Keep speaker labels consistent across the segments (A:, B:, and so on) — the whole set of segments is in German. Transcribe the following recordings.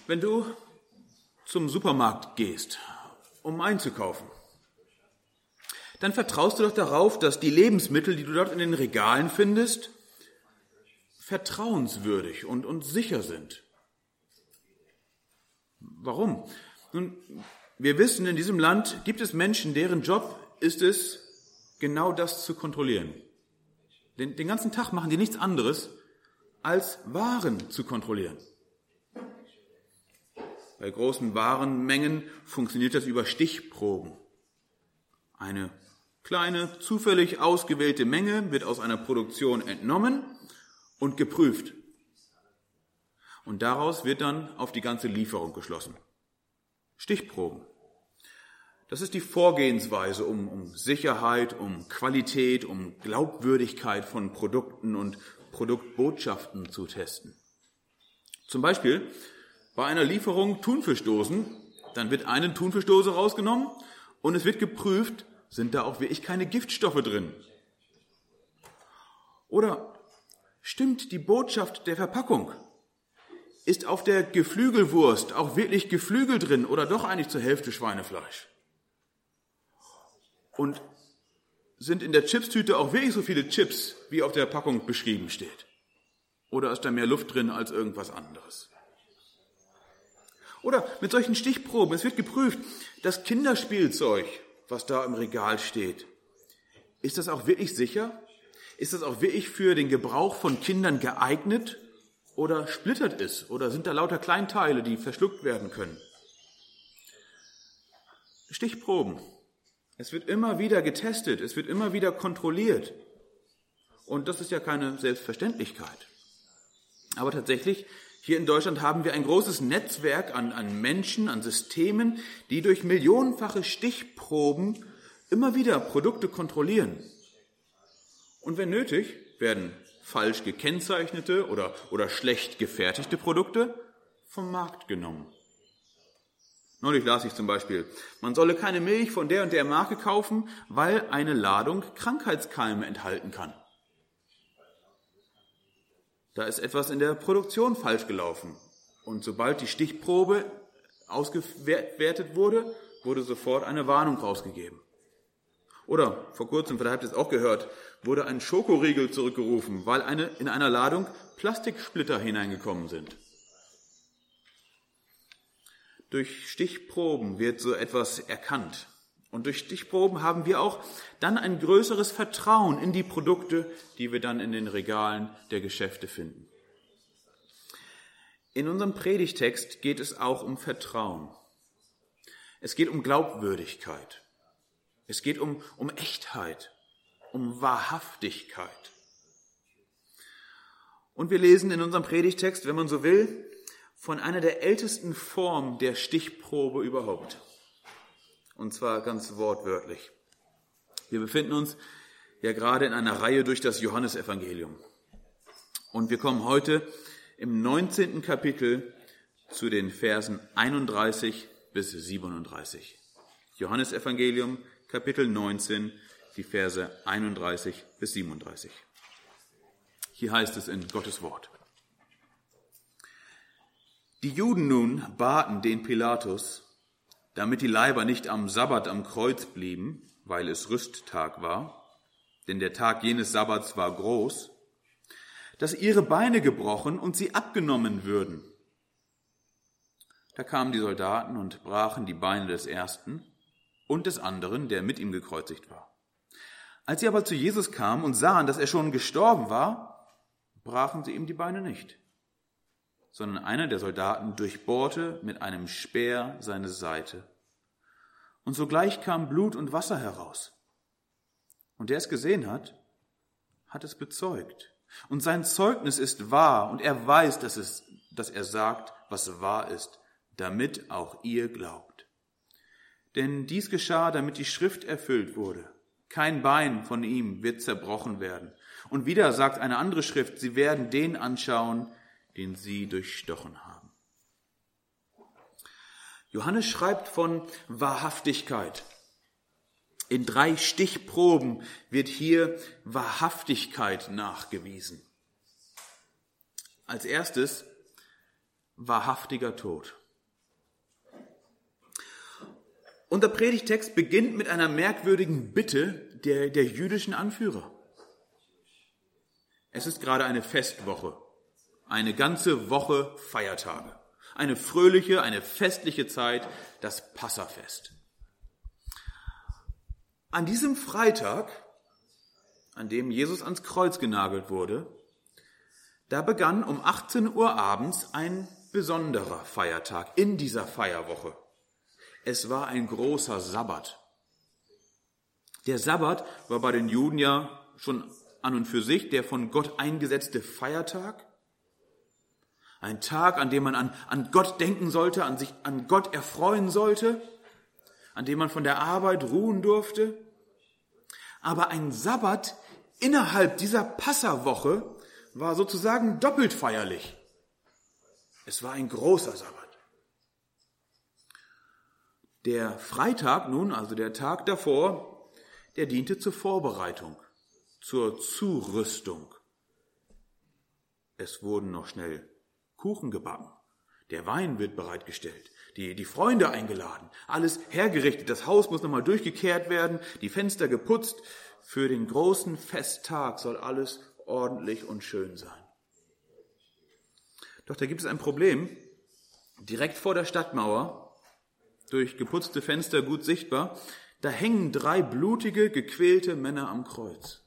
A: Wenn du zum Supermarkt gehst, um einzukaufen, dann vertraust du doch darauf, dass die Lebensmittel, die du dort in den Regalen findest, vertrauenswürdig und sicher sind. Warum? Nun, wir wissen, in diesem Land gibt es Menschen, deren Job ist es, genau das zu kontrollieren. Den ganzen Tag machen die nichts anderes, als Waren zu kontrollieren. Bei großen Warenmengen funktioniert das über Stichproben. Eine kleine, zufällig ausgewählte Menge wird aus einer Produktion entnommen und geprüft. Und daraus wird dann auf die ganze Lieferung geschlossen. Stichproben. Das ist die Vorgehensweise, um Sicherheit, um Qualität, um Glaubwürdigkeit von Produkten und Produktbotschaften zu testen. Zum Beispiel bei einer Lieferung Thunfischdosen, dann wird eine Thunfischdose rausgenommen und es wird geprüft, sind da auch wirklich keine Giftstoffe drin. Oder stimmt die Botschaft der Verpackung? Ist auf der Geflügelwurst auch wirklich Geflügel drin oder doch eigentlich zur Hälfte Schweinefleisch? Und sind in der Chipstüte auch wirklich so viele Chips, wie auf der Packung beschrieben steht? Oder ist da mehr Luft drin als irgendwas anderes? Oder mit solchen Stichproben, es wird geprüft, das Kinderspielzeug, was da im Regal steht, ist das auch wirklich sicher? Ist das auch wirklich für den Gebrauch von Kindern geeignet? Oder splittert es? Oder sind da lauter Kleinteile, die verschluckt werden können? Stichproben. Es wird immer wieder getestet, es wird immer wieder kontrolliert. Und das ist ja keine Selbstverständlichkeit. Aber tatsächlich, hier in Deutschland haben wir ein großes Netzwerk an Menschen, an Systemen, die durch millionenfache Stichproben immer wieder Produkte kontrollieren. Und wenn nötig, werden falsch gekennzeichnete oder schlecht gefertigte Produkte vom Markt genommen. Neulich las ich zum Beispiel, man solle keine Milch von der und der Marke kaufen, weil eine Ladung Krankheitskeime enthalten kann. Da ist etwas in der Produktion falsch gelaufen. Und sobald die Stichprobe ausgewertet wurde, wurde sofort eine Warnung rausgegeben. Oder vor kurzem, vielleicht habt ihr es auch gehört, wurde ein Schokoriegel zurückgerufen, weil in einer Ladung Plastiksplitter hineingekommen sind. Durch Stichproben wird so etwas erkannt. Und durch Stichproben haben wir auch dann ein größeres Vertrauen in die Produkte, die wir dann in den Regalen der Geschäfte finden. In unserem Predigtext geht es auch um Vertrauen. Es geht um Glaubwürdigkeit. Es geht um Echtheit, um Wahrhaftigkeit. Und wir lesen in unserem Predigtext, wenn man so will, von einer der ältesten Formen der Stichprobe überhaupt. Und zwar ganz wortwörtlich. Wir befinden uns ja gerade in einer Reihe durch das Johannesevangelium. Und wir kommen heute im 19. Kapitel zu den Versen 31 bis 37. Johannesevangelium, Kapitel 19, die Verse 31 bis 37. Hier heißt es in Gottes Wort. Die Juden nun baten den Pilatus, damit die Leiber nicht am Sabbat am Kreuz blieben, weil es Rüsttag war, denn der Tag jenes Sabbats war groß, dass ihre Beine gebrochen und sie abgenommen würden. Da kamen die Soldaten und brachen die Beine des ersten und des anderen, der mit ihm gekreuzigt war. Als sie aber zu Jesus kamen und sahen, dass er schon gestorben war, brachen sie ihm die Beine nicht, sondern einer der Soldaten durchbohrte mit einem Speer seine Seite. Und sogleich kam Blut und Wasser heraus. Und der es gesehen hat, hat es bezeugt. Und sein Zeugnis ist wahr, und er weiß, dass er sagt, was wahr ist, damit auch ihr glaubt. Denn dies geschah, damit die Schrift erfüllt wurde. Kein Bein von ihm wird zerbrochen werden. Und wieder sagt eine andere Schrift, sie werden den anschauen, den sie durchstochen haben. Johannes schreibt von Wahrhaftigkeit. In 3 Stichproben wird hier Wahrhaftigkeit nachgewiesen. Als erstes wahrhaftiger Tod. Unser Predigtext beginnt mit einer merkwürdigen Bitte der jüdischen Anführer. Es ist gerade eine Festwoche, eine ganze Woche Feiertage, eine fröhliche, eine festliche Zeit, das Passafest. An diesem Freitag, an dem Jesus ans Kreuz genagelt wurde, da begann um 18 Uhr abends ein besonderer Feiertag in dieser Feierwoche. Es war ein großer Sabbat. Der Sabbat war bei den Juden ja schon an und für sich der von Gott eingesetzte Feiertag. Ein Tag, an dem man an Gott denken sollte, sich an Gott erfreuen sollte, an dem man von der Arbeit ruhen durfte. Aber ein Sabbat innerhalb dieser Passawoche war sozusagen doppelt feierlich. Es war ein großer Sabbat. Der Freitag nun, also der Tag davor, der diente zur Vorbereitung, zur Zurüstung. Es wurden noch schnell Kuchen gebacken, der Wein wird bereitgestellt, die Freunde eingeladen, alles hergerichtet, das Haus muss nochmal durchgekehrt werden, die Fenster geputzt. Für den großen Festtag soll alles ordentlich und schön sein. Doch da gibt es ein Problem. Direkt vor der Stadtmauer, durch geputzte Fenster gut sichtbar, da hängen 3 blutige, gequälte Männer am Kreuz.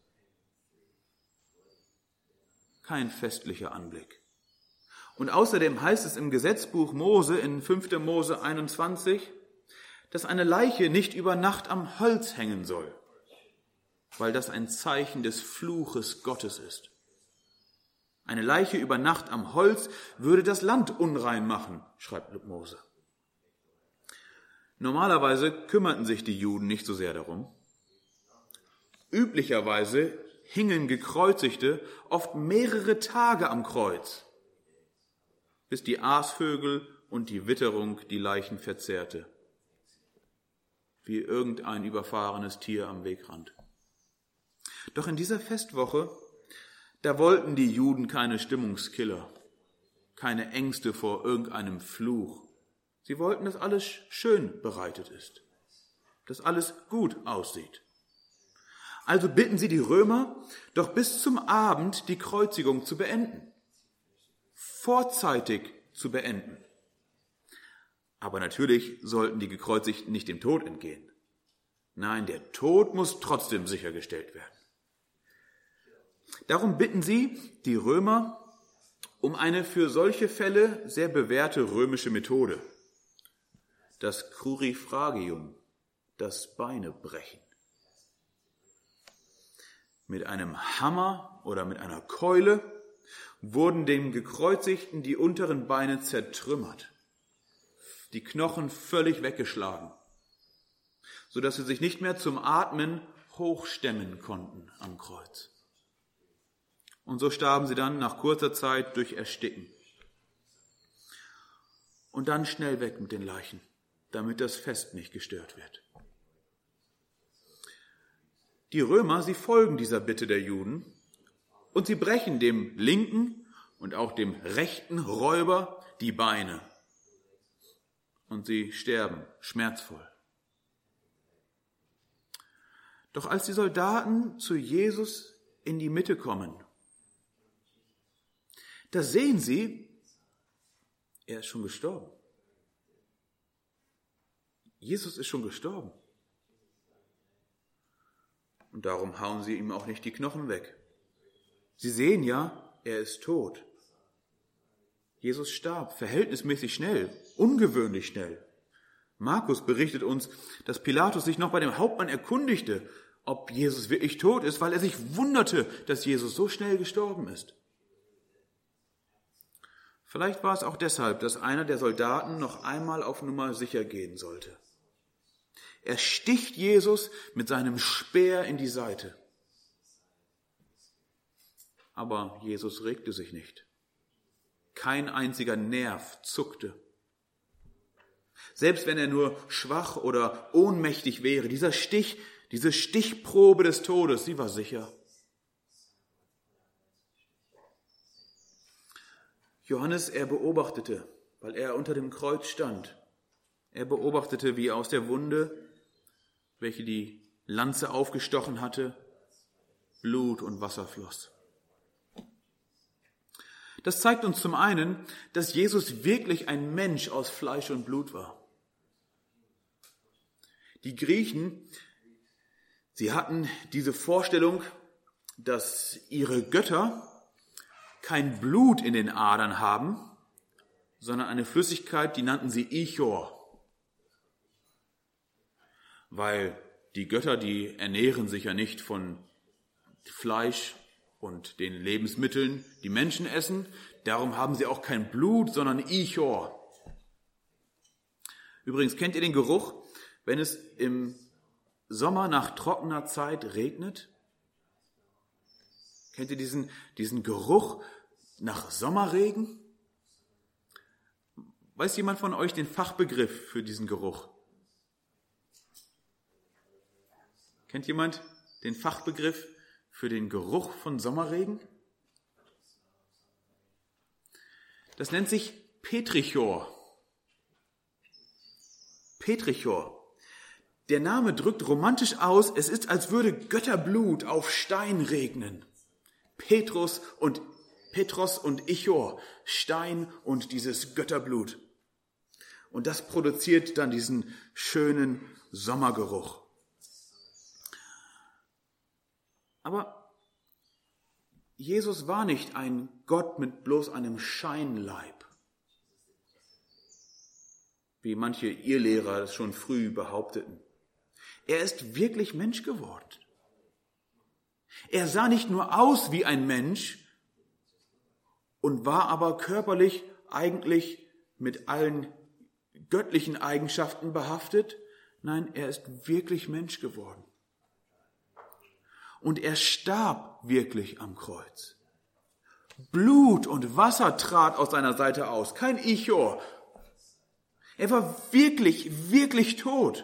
A: Kein festlicher Anblick. Und außerdem heißt es im Gesetzbuch Mose in 5. Mose 21, dass eine Leiche nicht über Nacht am Holz hängen soll, weil das ein Zeichen des Fluches Gottes ist. Eine Leiche über Nacht am Holz würde das Land unrein machen, schreibt Mose. Normalerweise kümmerten sich die Juden nicht so sehr darum. Üblicherweise hingen Gekreuzigte oft mehrere Tage am Kreuz, bis die Aasvögel und die Witterung die Leichen verzehrte, wie irgendein überfahrenes Tier am Wegrand. Doch in dieser Festwoche, da wollten die Juden keine Stimmungskiller, keine Ängste vor irgendeinem Fluch. Sie wollten, dass alles schön bereitet ist, dass alles gut aussieht. Also bitten sie die Römer, doch bis zum Abend die Kreuzigung zu beenden, vorzeitig zu beenden. Aber natürlich sollten die Gekreuzigten nicht dem Tod entgehen. Nein, der Tod muss trotzdem sichergestellt werden. Darum bitten sie, die Römer, um eine für solche Fälle sehr bewährte römische Methode. Das Crurifragium, das Beinebrechen. Mit einem Hammer oder mit einer Keule wurden dem Gekreuzigten die unteren Beine zertrümmert, die Knochen völlig weggeschlagen, sodass sie sich nicht mehr zum Atmen hochstemmen konnten am Kreuz. Und so starben sie dann nach kurzer Zeit durch Ersticken. Und dann schnell weg mit den Leichen, damit das Fest nicht gestört wird. Die Römer, sie folgen dieser Bitte der Juden und sie brechen dem linken und auch dem rechten Räuber die Beine. Und sie sterben schmerzvoll. Doch als die Soldaten zu Jesus in die Mitte kommen, da sehen sie, er ist schon gestorben. Jesus ist schon gestorben. Und darum hauen sie ihm auch nicht die Knochen weg. Sie sehen ja, er ist tot. Jesus starb verhältnismäßig schnell, ungewöhnlich schnell. Markus berichtet uns, dass Pilatus sich noch bei dem Hauptmann erkundigte, ob Jesus wirklich tot ist, weil er sich wunderte, dass Jesus so schnell gestorben ist. Vielleicht war es auch deshalb, dass einer der Soldaten noch einmal auf Nummer sicher gehen sollte. Er sticht Jesus mit seinem Speer in die Seite. Aber Jesus regte sich nicht. Kein einziger Nerv zuckte. Selbst wenn er nur schwach oder ohnmächtig wäre, dieser Stich, diese Stichprobe des Todes, sie war sicher. Johannes, er beobachtete weil er unter dem Kreuz stand. Er beobachtete, wie aus der Wunde, welche die Lanze aufgestochen hatte, Blut und Wasser floss. Das zeigt uns zum einen, dass Jesus wirklich ein Mensch aus Fleisch und Blut war. Die Griechen, sie hatten diese Vorstellung, dass ihre Götter kein Blut in den Adern haben, sondern eine Flüssigkeit, die nannten sie Ichor. Weil die Götter, die ernähren sich ja nicht von Fleisch und den Lebensmitteln, die Menschen essen. Darum haben sie auch kein Blut, sondern Ichor. Übrigens, kennt ihr den Geruch, wenn es im Sommer nach trockener Zeit regnet? Kennt ihr diesen Geruch nach Sommerregen? Weiß jemand von euch den Fachbegriff für diesen Geruch? Kennt jemand den Fachbegriff für den Geruch von Sommerregen? Das nennt sich Petrichor. Petrichor. Der Name drückt romantisch aus, es ist, als würde Götterblut auf Stein regnen. Petros und Ichor, Stein und dieses Götterblut. Und das produziert dann diesen schönen Sommergeruch. Aber Jesus war nicht ein Gott mit bloß einem Scheinleib, wie manche Irrlehrer das schon früh behaupteten. Er ist wirklich Mensch geworden. Er sah nicht nur aus wie ein Mensch und war aber körperlich eigentlich mit allen göttlichen Eigenschaften behaftet. Nein, er ist wirklich Mensch geworden. Und er starb wirklich am Kreuz. Blut und Wasser trat aus seiner Seite aus, kein Ichor. Er war wirklich, wirklich tot.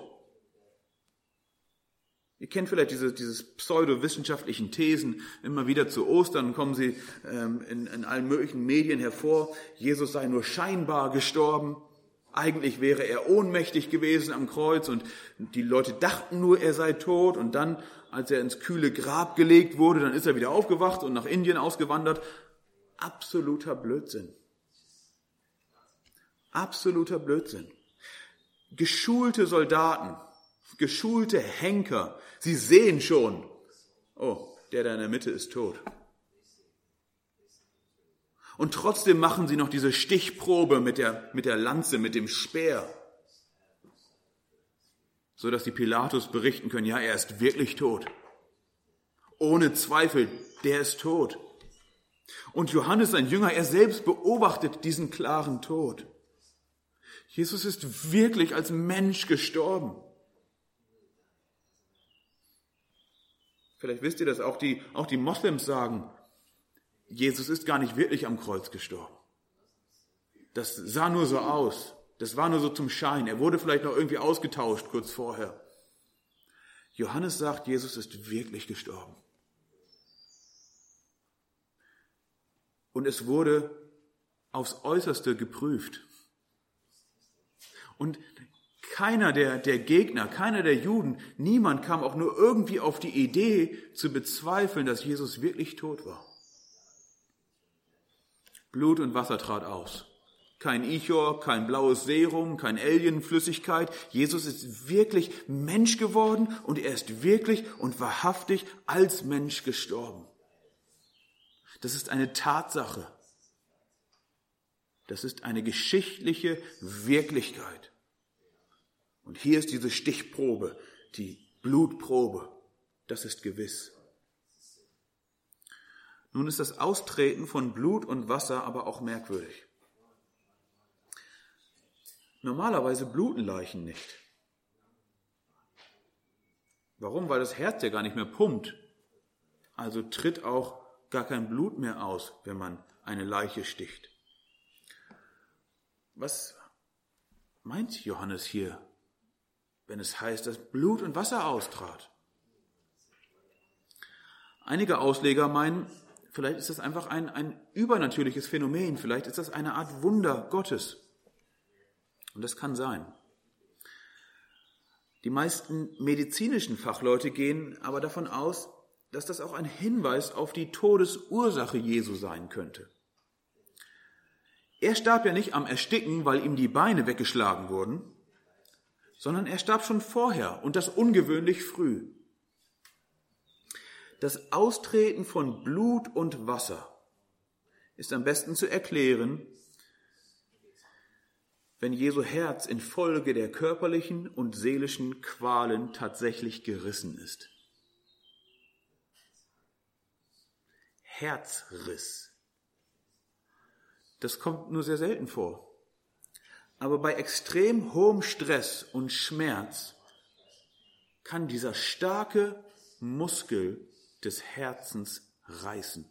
A: Ihr kennt vielleicht diese pseudowissenschaftlichen Thesen, immer wieder zu Ostern kommen sie in allen möglichen Medien hervor. Jesus sei nur scheinbar gestorben. Eigentlich wäre er ohnmächtig gewesen am Kreuz und die Leute dachten nur, er sei tot. Und dann, als er ins kühle Grab gelegt wurde, dann ist er wieder aufgewacht und nach Indien ausgewandert. Absoluter Blödsinn. Absoluter Blödsinn. Geschulte Soldaten, geschulte Henker, sie sehen schon, oh, der da in der Mitte ist tot. Und trotzdem machen sie noch diese Stichprobe mit der Lanze, mit dem Speer, so dass die Pilatus berichten können, ja, er ist wirklich tot. Ohne Zweifel, der ist tot. Und Johannes, sein Jünger, er selbst beobachtet diesen klaren Tod. Jesus ist wirklich als Mensch gestorben. Vielleicht wisst ihr das, auch die Moslems sagen, Jesus ist gar nicht wirklich am Kreuz gestorben. Das sah nur so aus. Das war nur so zum Schein. Er wurde vielleicht noch irgendwie ausgetauscht kurz vorher. Johannes sagt, Jesus ist wirklich gestorben. Und es wurde aufs Äußerste geprüft. Und keiner der Gegner, keiner der Juden, niemand kam auch nur irgendwie auf die Idee zu bezweifeln, dass Jesus wirklich tot war. Blut und Wasser trat aus. Kein Ichor, kein blaues Serum, kein Alienflüssigkeit. Jesus ist wirklich Mensch geworden und er ist wirklich und wahrhaftig als Mensch gestorben. Das ist eine Tatsache. Das ist eine geschichtliche Wirklichkeit. Und hier ist diese Stichprobe, die Blutprobe. Das ist gewiss. Nun ist das Austreten von Blut und Wasser aber auch merkwürdig. Normalerweise bluten Leichen nicht. Warum? Weil das Herz ja gar nicht mehr pumpt. Also tritt auch gar kein Blut mehr aus, wenn man eine Leiche sticht. Was meint Johannes hier, wenn es heißt, dass Blut und Wasser austrat? Einige Ausleger meinen, vielleicht ist das einfach ein übernatürliches Phänomen, vielleicht ist das eine Art Wunder Gottes. Und das kann sein. Die meisten medizinischen Fachleute gehen aber davon aus, dass das auch ein Hinweis auf die Todesursache Jesu sein könnte. Er starb ja nicht am Ersticken, weil ihm die Beine weggeschlagen wurden, sondern er starb schon vorher und das ungewöhnlich früh. Das Austreten von Blut und Wasser ist am besten zu erklären, wenn Jesu Herz infolge der körperlichen und seelischen Qualen tatsächlich gerissen ist. Herzriss. Das kommt nur sehr selten vor. Aber bei extrem hohem Stress und Schmerz kann dieser starke Muskel des Herzens reißen.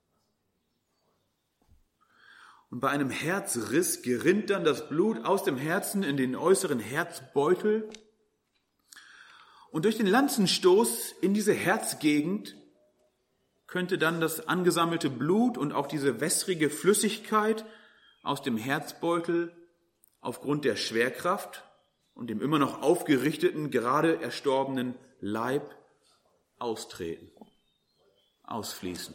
A: Und bei einem Herzriss gerinnt dann das Blut aus dem Herzen in den äußeren Herzbeutel. Und durch den Lanzenstoß in diese Herzgegend könnte dann das angesammelte Blut und auch diese wässrige Flüssigkeit aus dem Herzbeutel aufgrund der Schwerkraft und dem immer noch aufgerichteten, gerade erstorbenen Leib austreten, ausfließen.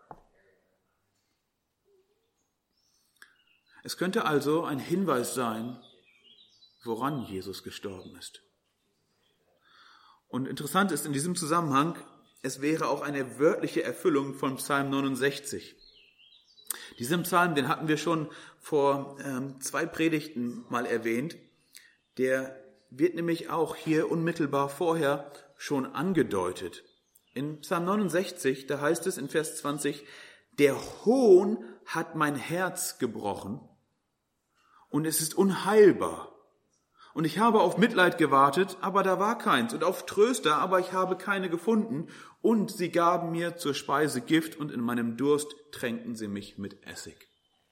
A: Es könnte also ein Hinweis sein, woran Jesus gestorben ist. Und interessant ist in diesem Zusammenhang, es wäre auch eine wörtliche Erfüllung von Psalm 69. Diesen Psalm, den hatten wir schon vor 2 Predigten mal erwähnt. Der wird nämlich auch hier unmittelbar vorher schon angedeutet. In Psalm 69, da heißt es in Vers 20, der Hohn hat mein Herz gebrochen und es ist unheilbar. Und ich habe auf Mitleid gewartet, aber da war keins, und auf Tröster, aber ich habe keine gefunden. Und sie gaben mir zur Speise Gift, und in meinem Durst tränkten sie mich mit Essig.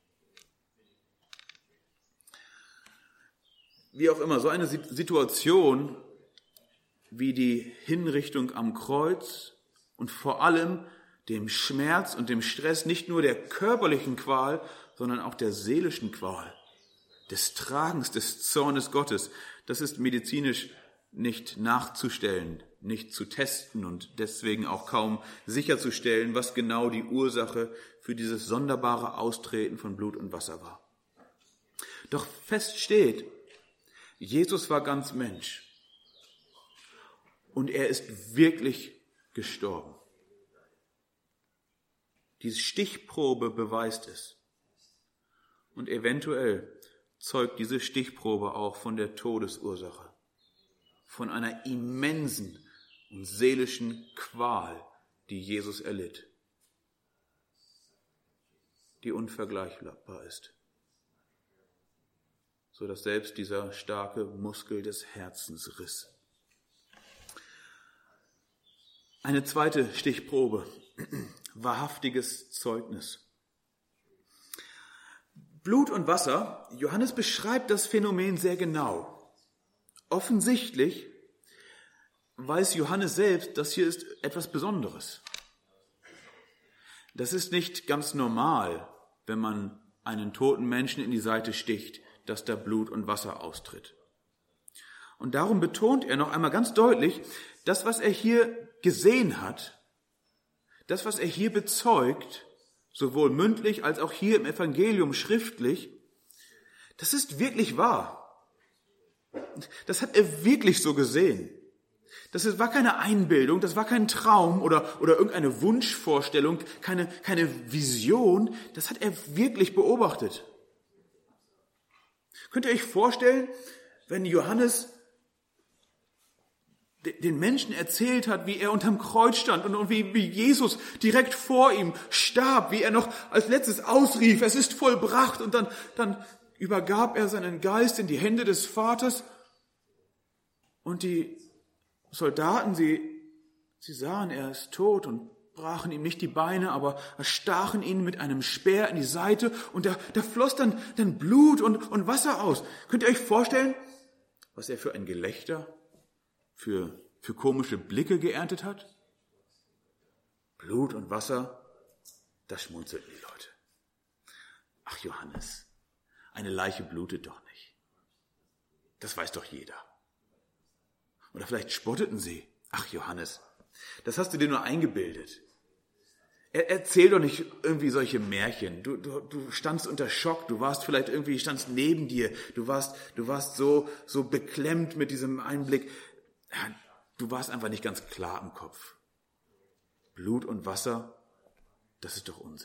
A: Wie auch immer, so eine Situation wie die Hinrichtung am Kreuz und vor allem dem Schmerz und dem Stress nicht nur der körperlichen Qual, sondern auch der seelischen Qual, des Tragens des Zornes Gottes, das ist medizinisch nicht nachzustellen, nicht zu testen und deswegen auch kaum sicherzustellen, was genau die Ursache für dieses sonderbare Austreten von Blut und Wasser war. Doch fest steht, Jesus war ganz Mensch und er ist wirklich gestorben. Die Stichprobe beweist es. Und eventuell zeugt diese Stichprobe auch von der Todesursache, von einer immensen und seelischen Qual, die Jesus erlitt, die unvergleichbar ist, so dass selbst dieser starke Muskel des Herzens riss. Eine zweite Stichprobe, wahrhaftiges Zeugnis. Blut und Wasser, Johannes beschreibt das Phänomen sehr genau. Offensichtlich weiß Johannes selbst, das hier ist etwas Besonderes. Das ist nicht ganz normal, wenn man einen toten Menschen in die Seite sticht, dass da Blut und Wasser austritt. Und darum betont er noch einmal ganz deutlich, das, was er hier gesehen hat, das, was er hier bezeugt, sowohl mündlich als auch hier im Evangelium schriftlich, das ist wirklich wahr. Das hat er wirklich so gesehen. Das war keine Einbildung, das war kein Traum oder irgendeine Wunschvorstellung, keine Vision. Das hat er wirklich beobachtet. Könnt ihr euch vorstellen, wenn Johannes den Menschen erzählt hat, wie er unterm Kreuz stand und wie Jesus direkt vor ihm starb, wie er noch als letztes ausrief, es ist vollbracht, und dann übergab er seinen Geist in die Hände des Vaters, und die Soldaten, sie sahen, er ist tot, und brachen ihm nicht die Beine, aber erstachen ihn mit einem Speer in die Seite, und da floss dann Blut und Wasser aus. Könnt ihr euch vorstellen, was er für ein Gelächter, für komische Blicke geerntet hat? Blut und Wasser, da schmunzelten die Leute. Ach Johannes, eine Leiche blutet doch nicht. Das weiß doch jeder. Oder vielleicht spotteten sie. Ach Johannes, das hast du dir nur eingebildet. Erzähl doch nicht irgendwie solche Märchen. Du standst unter Schock, standst neben dir, du warst so beklemmt mit diesem Einblick. Du warst einfach nicht ganz klar im Kopf. Blut und Wasser, das ist doch Unsinn.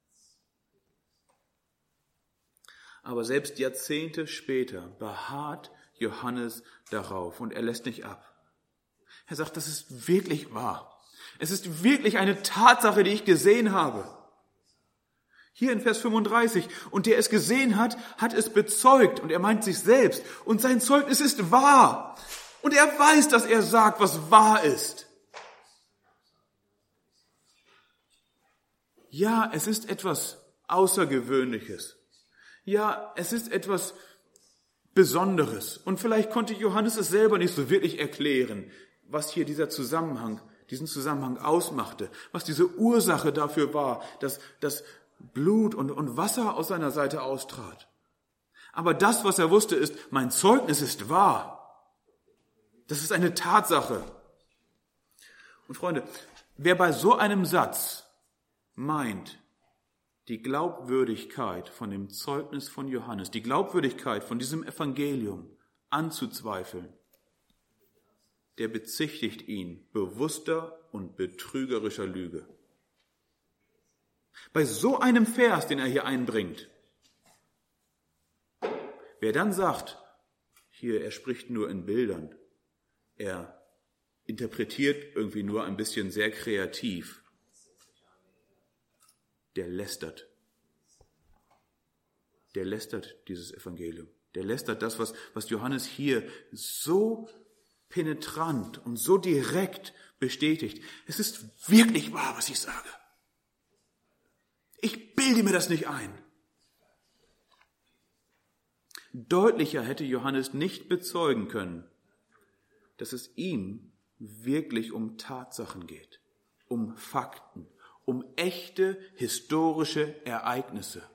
A: Aber selbst Jahrzehnte später beharrt Johannes darauf und er lässt nicht ab. Er sagt, das ist wirklich wahr. Es ist wirklich eine Tatsache, die ich gesehen habe. Hier in Vers 35. Und der es gesehen hat, hat es bezeugt. Und er meint sich selbst. Und sein Zeugnis ist wahr. Und er weiß, dass er sagt, was wahr ist. Ja, es ist etwas Außergewöhnliches. Ja, es ist etwas Besonderes. Und vielleicht konnte Johannes es selber nicht so wirklich erklären, was hier diesen Zusammenhang ausmachte, was diese Ursache dafür war, dass das Blut und Wasser aus seiner Seite austrat. Aber das, was er wusste, ist, mein Zeugnis ist wahr. Das ist eine Tatsache. Und Freunde, wer bei so einem Satz meint, die Glaubwürdigkeit von dem Zeugnis von Johannes, die Glaubwürdigkeit von diesem Evangelium anzuzweifeln, der bezichtigt ihn bewusster und betrügerischer Lüge. Bei so einem Vers, den er hier einbringt, wer dann sagt, hier, er spricht nur in Bildern, er interpretiert irgendwie nur ein bisschen sehr kreativ, der lästert. Der lästert dieses Evangelium. Der lästert das, was Johannes hier so penetrant und so direkt bestätigt. Es ist wirklich wahr, was ich sage. Ich bilde mir das nicht ein. Deutlicher hätte Johannes nicht bezeugen können, dass es ihm wirklich um Tatsachen geht, um Fakten, um echte historische Ereignisse.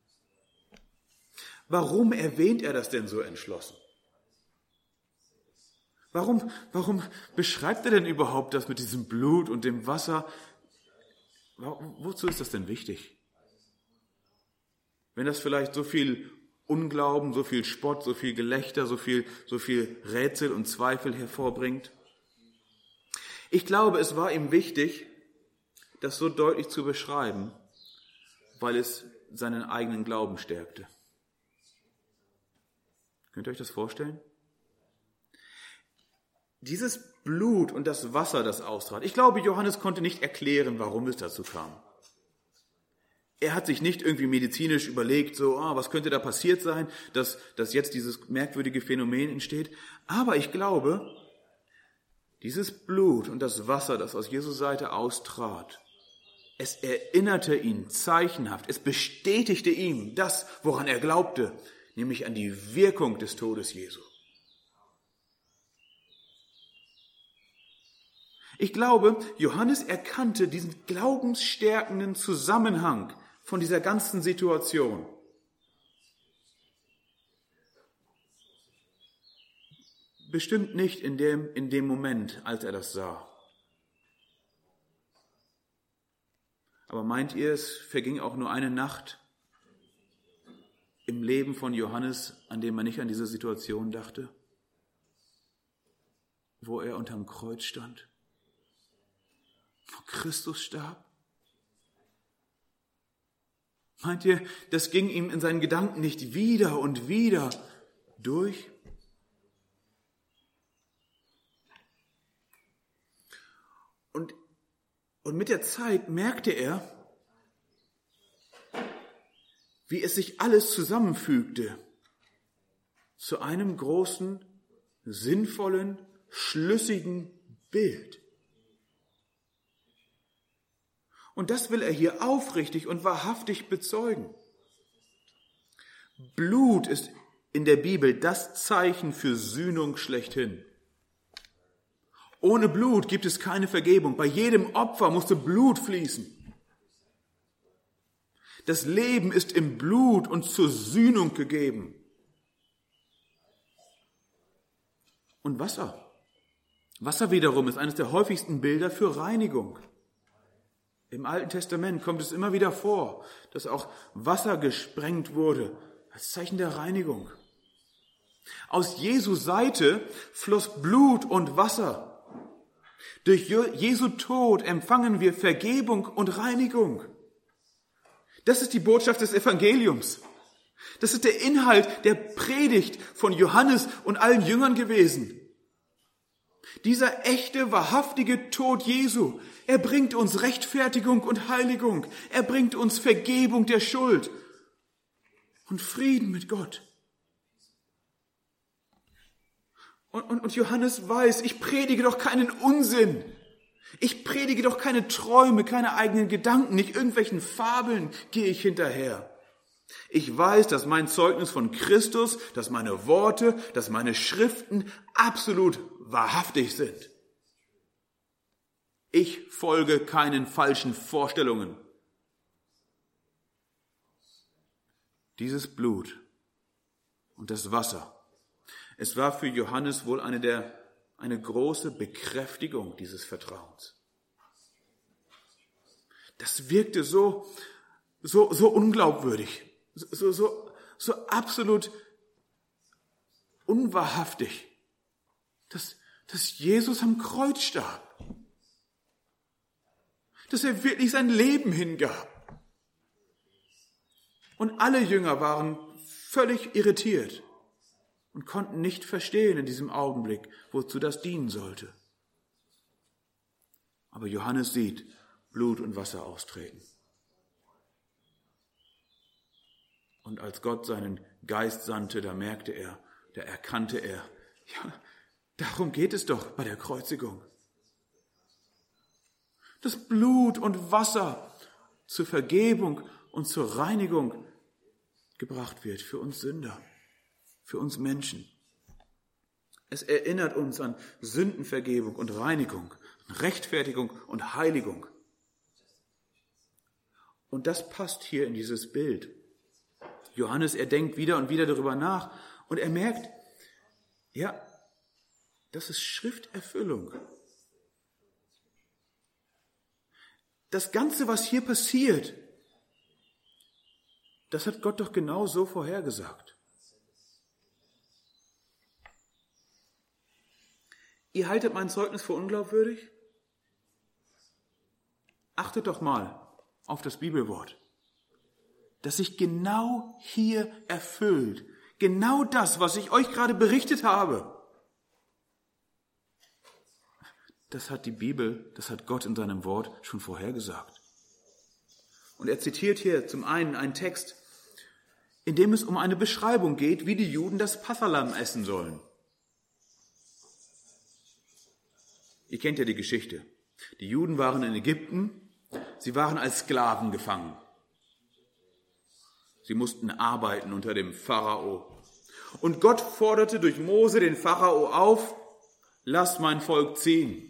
A: Warum erwähnt er das denn so entschlossen? Warum beschreibt er denn überhaupt das mit diesem Blut und dem Wasser? Wozu ist das denn wichtig? Wenn das vielleicht so viel Unglauben, so viel Spott, so viel Gelächter, so viel Rätsel und Zweifel hervorbringt? Ich glaube, es war ihm wichtig, das so deutlich zu beschreiben, weil es seinen eigenen Glauben stärkte. Könnt ihr euch das vorstellen? Dieses Blut und das Wasser, das austrat. Ich glaube, Johannes konnte nicht erklären, warum es dazu kam. Er hat sich nicht irgendwie medizinisch überlegt, was könnte da passiert sein, dass jetzt dieses merkwürdige Phänomen entsteht. Aber ich glaube, dieses Blut und das Wasser, das aus Jesu Seite austrat, es erinnerte ihn zeichenhaft, es bestätigte ihm das, woran er glaubte, nämlich an die Wirkung des Todes Jesu. Ich glaube, Johannes erkannte diesen glaubensstärkenden Zusammenhang von dieser ganzen Situation. Bestimmt nicht in dem Moment, als er das sah. Aber meint ihr, es verging auch nur eine Nacht im Leben von Johannes, an dem man nicht an diese Situation dachte? Wo er unterm Kreuz stand? Wo Christus starb? Meint ihr, das ging ihm in seinen Gedanken nicht wieder und wieder durch? Und mit der Zeit merkte er, wie es sich alles zusammenfügte zu einem großen, sinnvollen, schlüssigen Bild. Und das will er hier aufrichtig und wahrhaftig bezeugen. Blut ist in der Bibel das Zeichen für Sühnung schlechthin. Ohne Blut gibt es keine Vergebung. Bei jedem Opfer musste Blut fließen. Das Leben ist im Blut und zur Sühnung gegeben. und Wasser. Wasser wiederum ist eines der häufigsten Bilder für Reinigung. Im Alten Testament kommt es immer wieder vor, dass auch Wasser gesprengt wurde als Zeichen der Reinigung. Aus Jesu Seite floss Blut und Wasser. Durch Jesu Tod empfangen wir Vergebung und Reinigung. Das ist die Botschaft des Evangeliums. Das ist der Inhalt der Predigt von Johannes und allen Jüngern gewesen. Dieser echte, wahrhaftige Tod Jesu, er bringt uns Rechtfertigung und Heiligung. Er bringt uns Vergebung der Schuld und Frieden mit Gott. Und Johannes weiß, ich predige doch keinen Unsinn. Ich predige doch keine Träume, keine eigenen Gedanken, nicht irgendwelchen Fabeln gehe ich hinterher. Ich weiß, dass mein Zeugnis von Christus, dass meine Worte, dass meine Schriften absolut wahrhaftig sind. Ich folge keinen falschen Vorstellungen. Dieses Blut und das Wasser, es war für Johannes wohl eine große Bekräftigung dieses Vertrauens. Das wirkte so unglaubwürdig, so absolut unwahrhaftig, dass Jesus am Kreuz starb, dass er wirklich sein Leben hingab. Und alle Jünger waren völlig irritiert und konnten nicht verstehen in diesem Augenblick, wozu das dienen sollte. Aber Johannes sieht Blut und Wasser austreten. Und als Gott seinen Geist sandte, da erkannte er, ja, darum geht es doch bei der Kreuzigung. Dass Blut und Wasser zur Vergebung und zur Reinigung gebracht wird für uns Sünder, für uns Menschen. Es erinnert uns an Sündenvergebung und Reinigung, Rechtfertigung und Heiligung. Und das passt hier in dieses Bild. Johannes, er denkt wieder und wieder darüber nach und er merkt, ja, das ist Schrifterfüllung. Das Ganze, was hier passiert, das hat Gott doch genau so vorhergesagt. Ihr haltet mein Zeugnis für unglaubwürdig? Achtet doch mal auf das Bibelwort, das sich genau hier erfüllt. Genau das, was ich euch gerade berichtet habe. Das hat die Bibel, das hat Gott in seinem Wort schon vorhergesagt. Und er zitiert hier zum einen einen Text, in dem es um eine Beschreibung geht, wie die Juden das Passalamm essen sollen. Ihr kennt ja die Geschichte. Die Juden waren in Ägypten, sie waren als Sklaven gefangen. Sie mussten arbeiten unter dem Pharao. Und Gott forderte durch Mose den Pharao auf, lass mein Volk ziehen.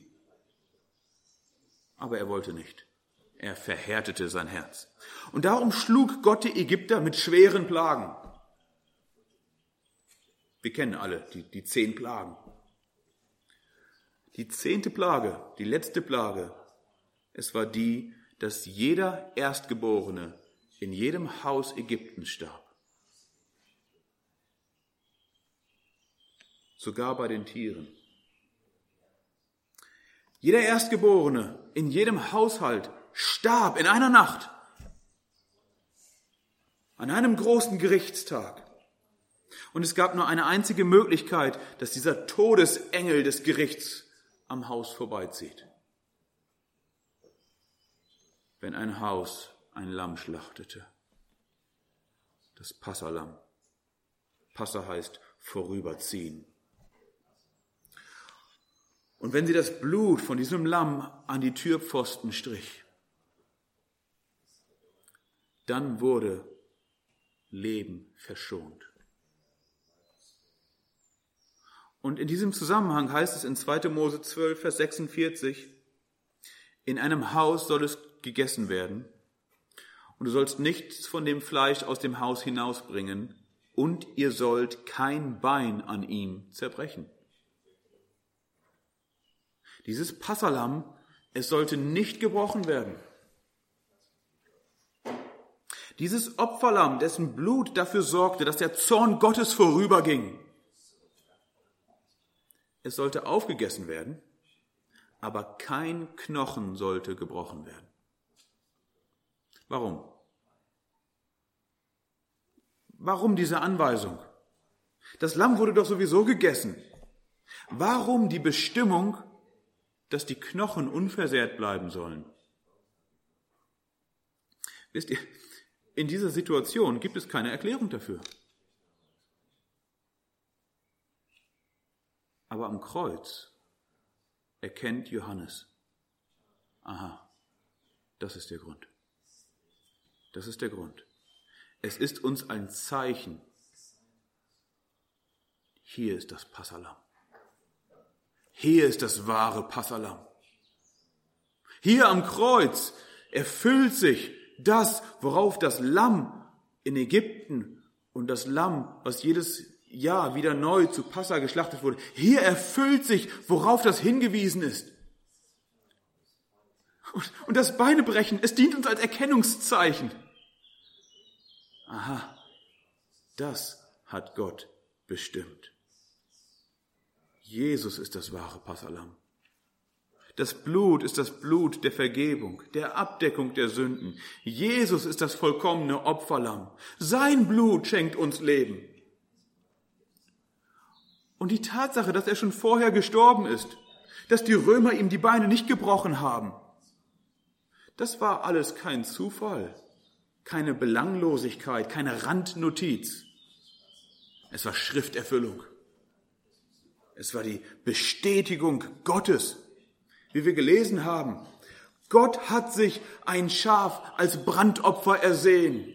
A: Aber er wollte nicht. Er verhärtete sein Herz. Und darum schlug Gott die Ägypter mit schweren Plagen. Wir kennen alle die 10 Plagen. Die 10. Plage, die letzte Plage, es war die, dass jeder Erstgeborene in jedem Haus Ägyptens starb. Sogar bei den Tieren. Jeder Erstgeborene in jedem Haushalt starb in einer Nacht. An einem großen Gerichtstag. Und es gab nur eine einzige Möglichkeit, dass dieser Todesengel des Gerichts am Haus vorbeizieht. Wenn ein Haus ein Lamm schlachtete. Das Passalamm. Passa heißt vorüberziehen. Und wenn sie das Blut von diesem Lamm an die Türpfosten strich, dann wurde Leben verschont. Und in diesem Zusammenhang heißt es in 2. Mose 12, Vers 46, in einem Haus soll es gegessen werden und du sollst nichts von dem Fleisch aus dem Haus hinausbringen und ihr sollt kein Bein an ihm zerbrechen. Dieses Passalamm, es sollte nicht gebrochen werden. Dieses Opferlamm, dessen Blut dafür sorgte, dass der Zorn Gottes vorüberging. Es sollte aufgegessen werden, aber kein Knochen sollte gebrochen werden. Warum? Warum diese Anweisung? Das Lamm wurde doch sowieso gegessen. Warum die Bestimmung, dass die Knochen unversehrt bleiben sollen? Wisst ihr, in dieser Situation gibt es keine Erklärung dafür. Aber am Kreuz erkennt Johannes, aha, das ist der Grund. Das ist der Grund. Es ist uns ein Zeichen. Hier ist das Passalamm. Hier ist das wahre Passalamm. Hier am Kreuz erfüllt sich das, worauf das Lamm in Ägypten und das Lamm, was jedes Jahr wieder neu zu Passa geschlachtet wurde, hier erfüllt sich, worauf das hingewiesen ist. Und das Beinebrechen, es dient uns als Erkennungszeichen. Aha, das hat Gott bestimmt. Jesus ist das wahre Passalamm. Das Blut ist das Blut der Vergebung, der Abdeckung der Sünden. Jesus ist das vollkommene Opferlamm. Sein Blut schenkt uns Leben. Und die Tatsache, dass er schon vorher gestorben ist, dass die Römer ihm die Beine nicht gebrochen haben, das war alles kein Zufall, keine Belanglosigkeit, keine Randnotiz. Es war Schrifterfüllung. Es war die Bestätigung Gottes, wie wir gelesen haben. Gott hat sich ein Schaf als Brandopfer ersehen.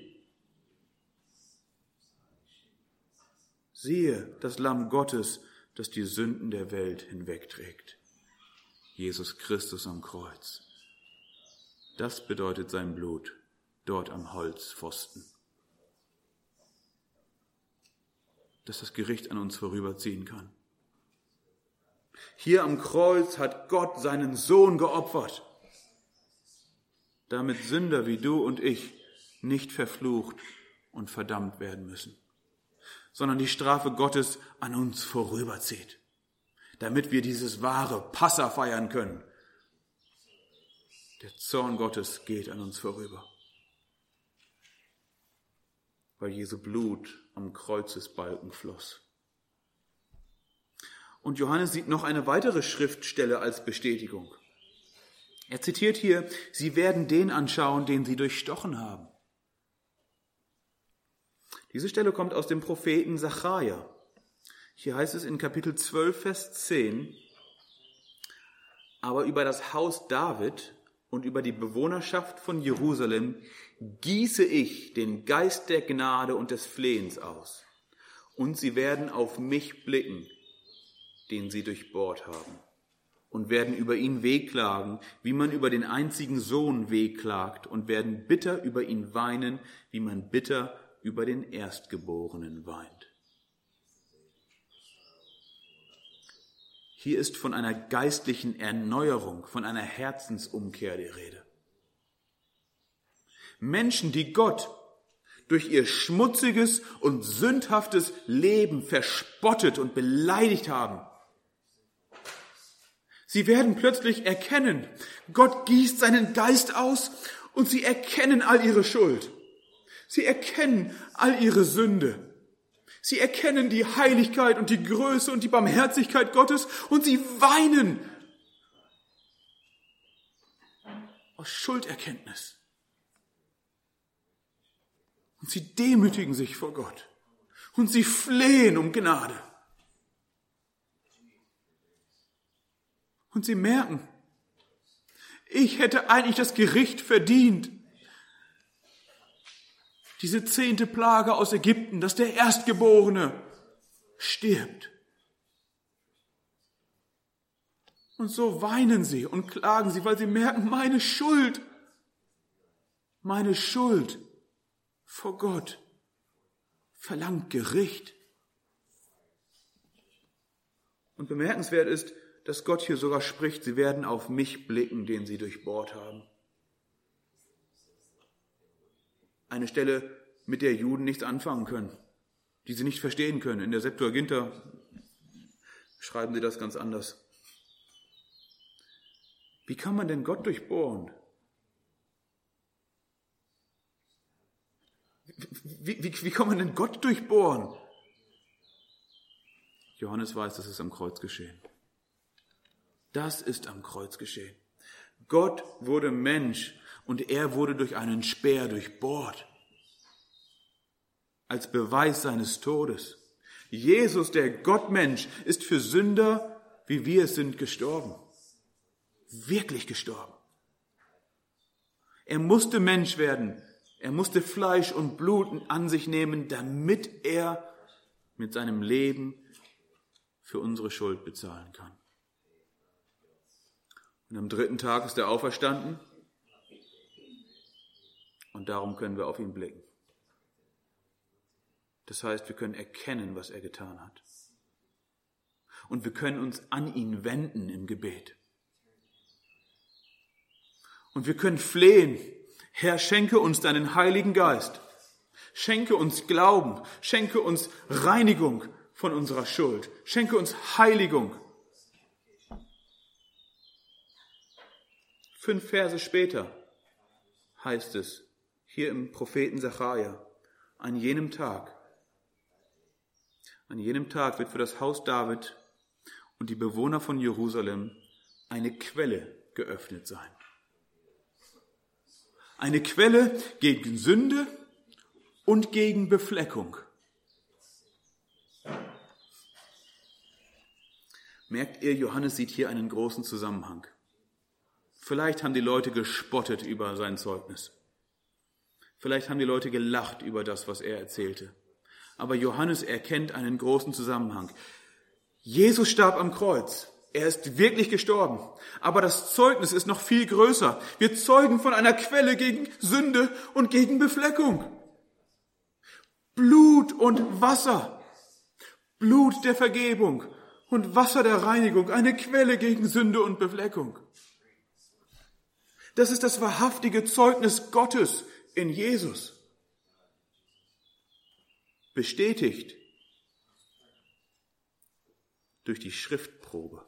A: Siehe, das Lamm Gottes, das die Sünden der Welt hinwegträgt. Jesus Christus am Kreuz. Das bedeutet sein Blut dort am Holzpfosten. Dass das Gericht an uns vorüberziehen kann. Hier am Kreuz hat Gott seinen Sohn geopfert, damit Sünder wie du und ich nicht verflucht und verdammt werden müssen, sondern die Strafe Gottes an uns vorüberzieht, damit wir dieses wahre Passa feiern können. Der Zorn Gottes geht an uns vorüber, weil Jesu Blut am Kreuzesbalken floss. Und Johannes sieht noch eine weitere Schriftstelle als Bestätigung. Er zitiert hier, sie werden den anschauen, den sie durchstochen haben. Diese Stelle kommt aus dem Propheten Sacharja. Hier heißt es in Kapitel 12, Vers 10, aber über das Haus David und über die Bewohnerschaft von Jerusalem gieße ich den Geist der Gnade und des Flehens aus. Und sie werden auf mich blicken, den sie durchbohrt haben, und werden über ihn wehklagen, wie man über den einzigen Sohn wehklagt, und werden bitter über ihn weinen, wie man bitter über den Erstgeborenen weint. Hier ist von einer geistlichen Erneuerung, von einer Herzensumkehr die Rede. Menschen, die Gott durch ihr schmutziges und sündhaftes Leben verspottet und beleidigt haben, sie werden plötzlich erkennen, Gott gießt seinen Geist aus und sie erkennen all ihre Schuld. Sie erkennen all ihre Sünde. Sie erkennen die Heiligkeit und die Größe und die Barmherzigkeit Gottes und sie weinen aus Schulderkenntnis. Und sie demütigen sich vor Gott und sie flehen um Gnade. Und sie merken, ich hätte eigentlich das Gericht verdient. Diese 10. Plage aus Ägypten, dass der Erstgeborene stirbt. Und so weinen sie und klagen sie, weil sie merken, meine Schuld vor Gott verlangt Gericht. Und bemerkenswert ist, dass Gott hier sogar spricht, sie werden auf mich blicken, den sie durchbohrt haben. Eine Stelle, mit der Juden nichts anfangen können, die sie nicht verstehen können. In der Septuaginta schreiben sie das ganz anders. Wie kann man denn Gott durchbohren? Wie kann man denn Gott durchbohren? Johannes weiß, das ist am Kreuz geschehen. Das ist am Kreuz geschehen. Gott wurde Mensch und er wurde durch einen Speer durchbohrt. Als Beweis seines Todes. Jesus, der Gottmensch, ist für Sünder, wie wir es sind, gestorben. Wirklich gestorben. Er musste Mensch werden. Er musste Fleisch und Blut an sich nehmen, damit er mit seinem Leben für unsere Schuld bezahlen kann. Und am 3. Tag ist er auferstanden und darum können wir auf ihn blicken. Das heißt, wir können erkennen, was er getan hat. Und wir können uns an ihn wenden im Gebet. Und wir können flehen, Herr, schenke uns deinen Heiligen Geist. Schenke uns Glauben, schenke uns Reinigung von unserer Schuld. Schenke uns Heiligung. 5 Verse später heißt es, hier im Propheten Sacharja, an jenem Tag wird für das Haus David und die Bewohner von Jerusalem eine Quelle geöffnet sein. Eine Quelle gegen Sünde und gegen Befleckung. Merkt ihr, Johannes sieht hier einen großen Zusammenhang. Vielleicht haben die Leute gespottet über sein Zeugnis. Vielleicht haben die Leute gelacht über das, was er erzählte. Aber Johannes erkennt einen großen Zusammenhang. Jesus starb am Kreuz. Er ist wirklich gestorben. Aber das Zeugnis ist noch viel größer. Wir zeugen von einer Quelle gegen Sünde und gegen Befleckung. Blut und Wasser. Blut der Vergebung und Wasser der Reinigung. Eine Quelle gegen Sünde und Befleckung. Das ist das wahrhaftige Zeugnis Gottes in Jesus. Bestätigt durch die Schriftprobe.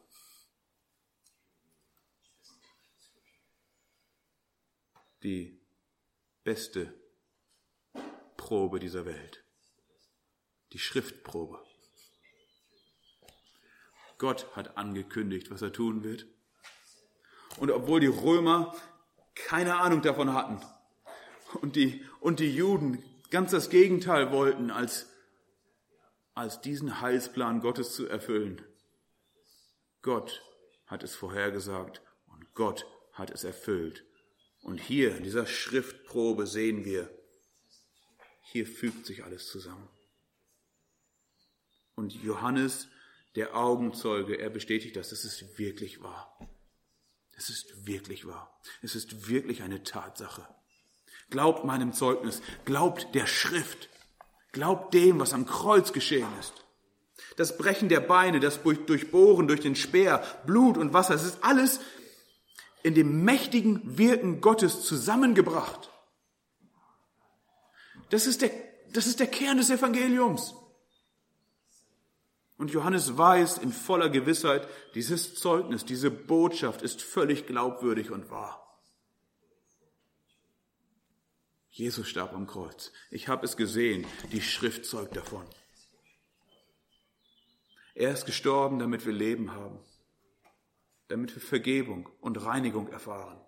A: Die beste Probe dieser Welt. Die Schriftprobe. Gott hat angekündigt, was er tun wird. Und obwohl die Römer keine Ahnung davon hatten und die Juden ganz das Gegenteil wollten, als diesen Heilsplan Gottes zu erfüllen. Gott hat es vorhergesagt und Gott hat es erfüllt. Und hier in dieser Schriftprobe sehen wir, hier fügt sich alles zusammen. Und Johannes, der Augenzeuge, er bestätigt das, es ist wirklich wahr. Es ist wirklich wahr. Es ist wirklich eine Tatsache. Glaubt meinem Zeugnis, glaubt der Schrift, glaubt dem, was am Kreuz geschehen ist. Das Brechen der Beine, das Durchbohren durch den Speer, Blut und Wasser, es ist alles in dem mächtigen Wirken Gottes zusammengebracht. Das ist der Kern des Evangeliums. Und Johannes weiß in voller Gewissheit, dieses Zeugnis, diese Botschaft ist völlig glaubwürdig und wahr. Jesus starb am Kreuz. Ich habe es gesehen, die Schrift zeugt davon. Er ist gestorben, damit wir Leben haben, damit wir Vergebung und Reinigung erfahren.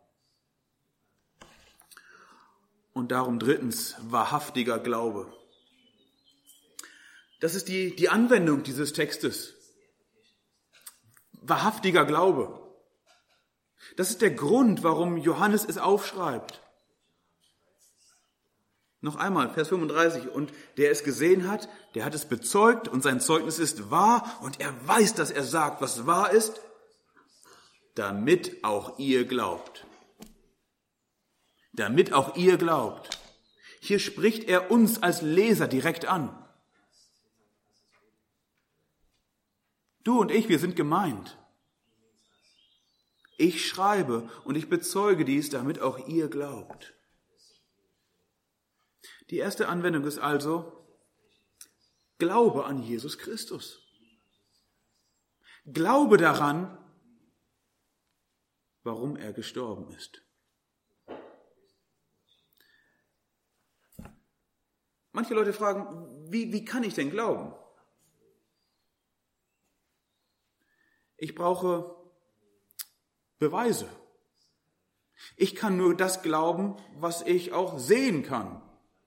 A: Und darum 3. wahrhaftiger Glaube. Das ist die Anwendung dieses Textes. Wahrhaftiger Glaube. Das ist der Grund, warum Johannes es aufschreibt. Noch einmal, Vers 35. Und der es gesehen hat, der hat es bezeugt und sein Zeugnis ist wahr und er weiß, dass er sagt, was wahr ist, damit auch ihr glaubt. Damit auch ihr glaubt. Hier spricht er uns als Leser direkt an. Du und ich, wir sind gemeint. Ich schreibe und ich bezeuge dies, damit auch ihr glaubt. Die erste Anwendung ist also, Glaube an Jesus Christus. Glaube daran, warum er gestorben ist. Manche Leute fragen, wie kann ich denn glauben? Ich brauche Beweise. Ich kann nur das glauben, was ich auch sehen kann.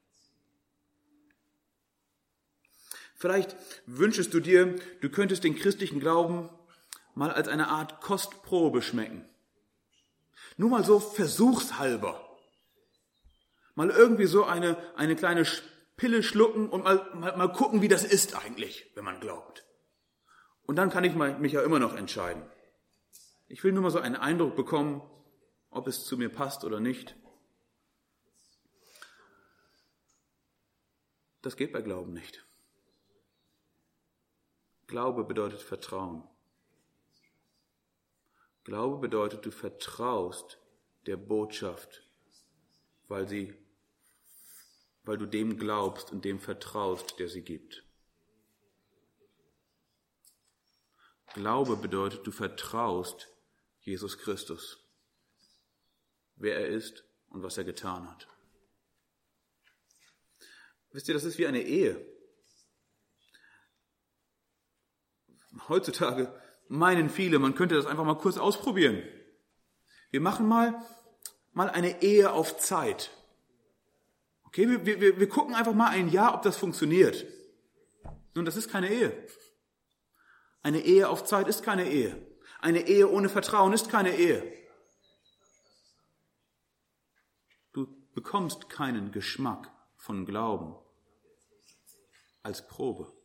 A: Vielleicht wünschest du dir, du könntest den christlichen Glauben mal als eine Art Kostprobe schmecken. Nur mal so versuchshalber. Mal irgendwie so eine kleine Pille schlucken und mal gucken, wie das ist eigentlich, wenn man glaubt. Und dann kann ich mich ja immer noch entscheiden. Ich will nur mal so einen Eindruck bekommen, ob es zu mir passt oder nicht. Das geht bei Glauben nicht. Glaube bedeutet Vertrauen. Glaube bedeutet, du vertraust der Botschaft, weil du dem glaubst und dem vertraust, der sie gibt. Glaube bedeutet, du vertraust Jesus Christus, wer er ist und was er getan hat. Wisst ihr, das ist wie eine Ehe. Heutzutage meinen viele, man könnte das einfach mal kurz ausprobieren. Wir machen mal eine Ehe auf Zeit. Okay, wir gucken einfach mal ein Jahr, ob das funktioniert. Nun, das ist keine Ehe. Eine Ehe auf Zeit ist keine Ehe. Eine Ehe ohne Vertrauen ist keine Ehe. Du bekommst keinen Geschmack von Glauben als Probe.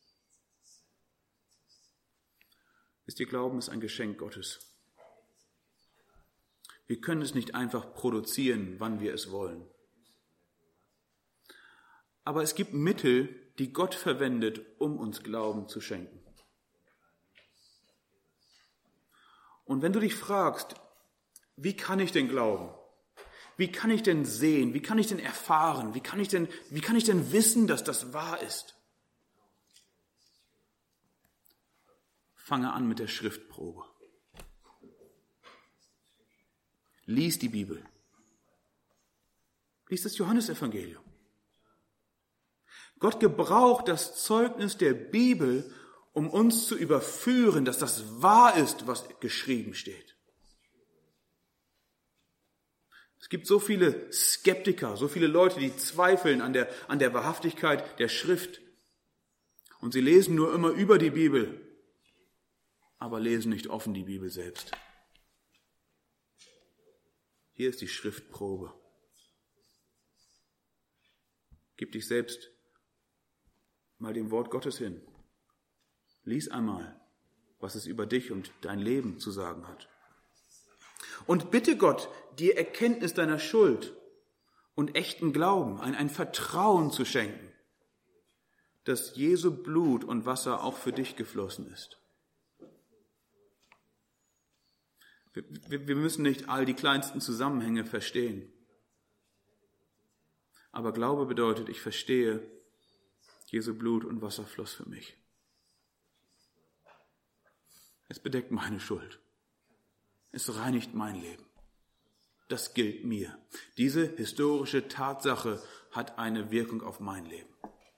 A: Wisst ihr, Glauben ist ein Geschenk Gottes. Wir können es nicht einfach produzieren, wann wir es wollen. Aber es gibt Mittel, die Gott verwendet, um uns Glauben zu schenken. Und wenn du dich fragst, wie kann ich denn glauben? Wie kann ich denn sehen? Wie kann ich denn erfahren? Wie kann ich denn wissen, dass das wahr ist? Fange an mit der Schriftprobe. Lies die Bibel. Lies das Johannesevangelium. Gott gebraucht das Zeugnis der Bibel, um uns zu überführen, dass das wahr ist, was geschrieben steht. Es gibt so viele Skeptiker, so viele Leute, die zweifeln an der Wahrhaftigkeit der Schrift. Und sie lesen nur immer über die Bibel, aber lesen nicht offen die Bibel selbst. Hier ist die Schriftprobe. Gib dich selbst mal dem Wort Gottes hin. Lies einmal, was es über dich und dein Leben zu sagen hat. Und bitte Gott, dir Erkenntnis deiner Schuld und echten Glauben, ein Vertrauen zu schenken, dass Jesu Blut und Wasser auch für dich geflossen ist. Wir müssen nicht all die kleinsten Zusammenhänge verstehen. Aber Glaube bedeutet, ich verstehe, Jesu Blut und Wasser floss für mich. Es bedeckt meine Schuld. Es reinigt mein Leben. Das gilt mir. Diese historische Tatsache hat eine Wirkung auf mein Leben.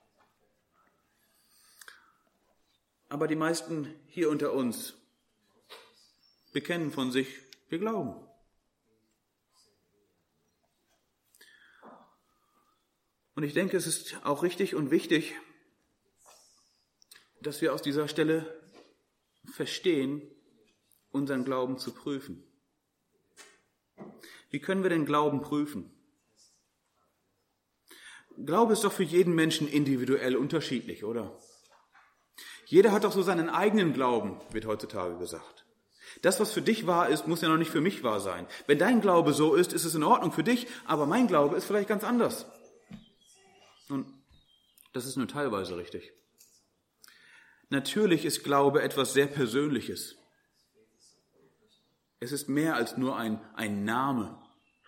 A: Aber die meisten hier unter uns bekennen von sich, wir glauben. Und ich denke, es ist auch richtig und wichtig, dass wir aus dieser Stelle verstehen, unseren Glauben zu prüfen. Wie können wir den Glauben prüfen? Glaube ist doch für jeden Menschen individuell unterschiedlich, oder? Jeder hat doch so seinen eigenen Glauben, wird heutzutage gesagt. Das, was für dich wahr ist, muss ja noch nicht für mich wahr sein. Wenn dein Glaube so ist, ist es in Ordnung für dich, aber mein Glaube ist vielleicht ganz anders. Nun, das ist nur teilweise richtig. Natürlich ist Glaube etwas sehr Persönliches. Es ist mehr als nur ein Name.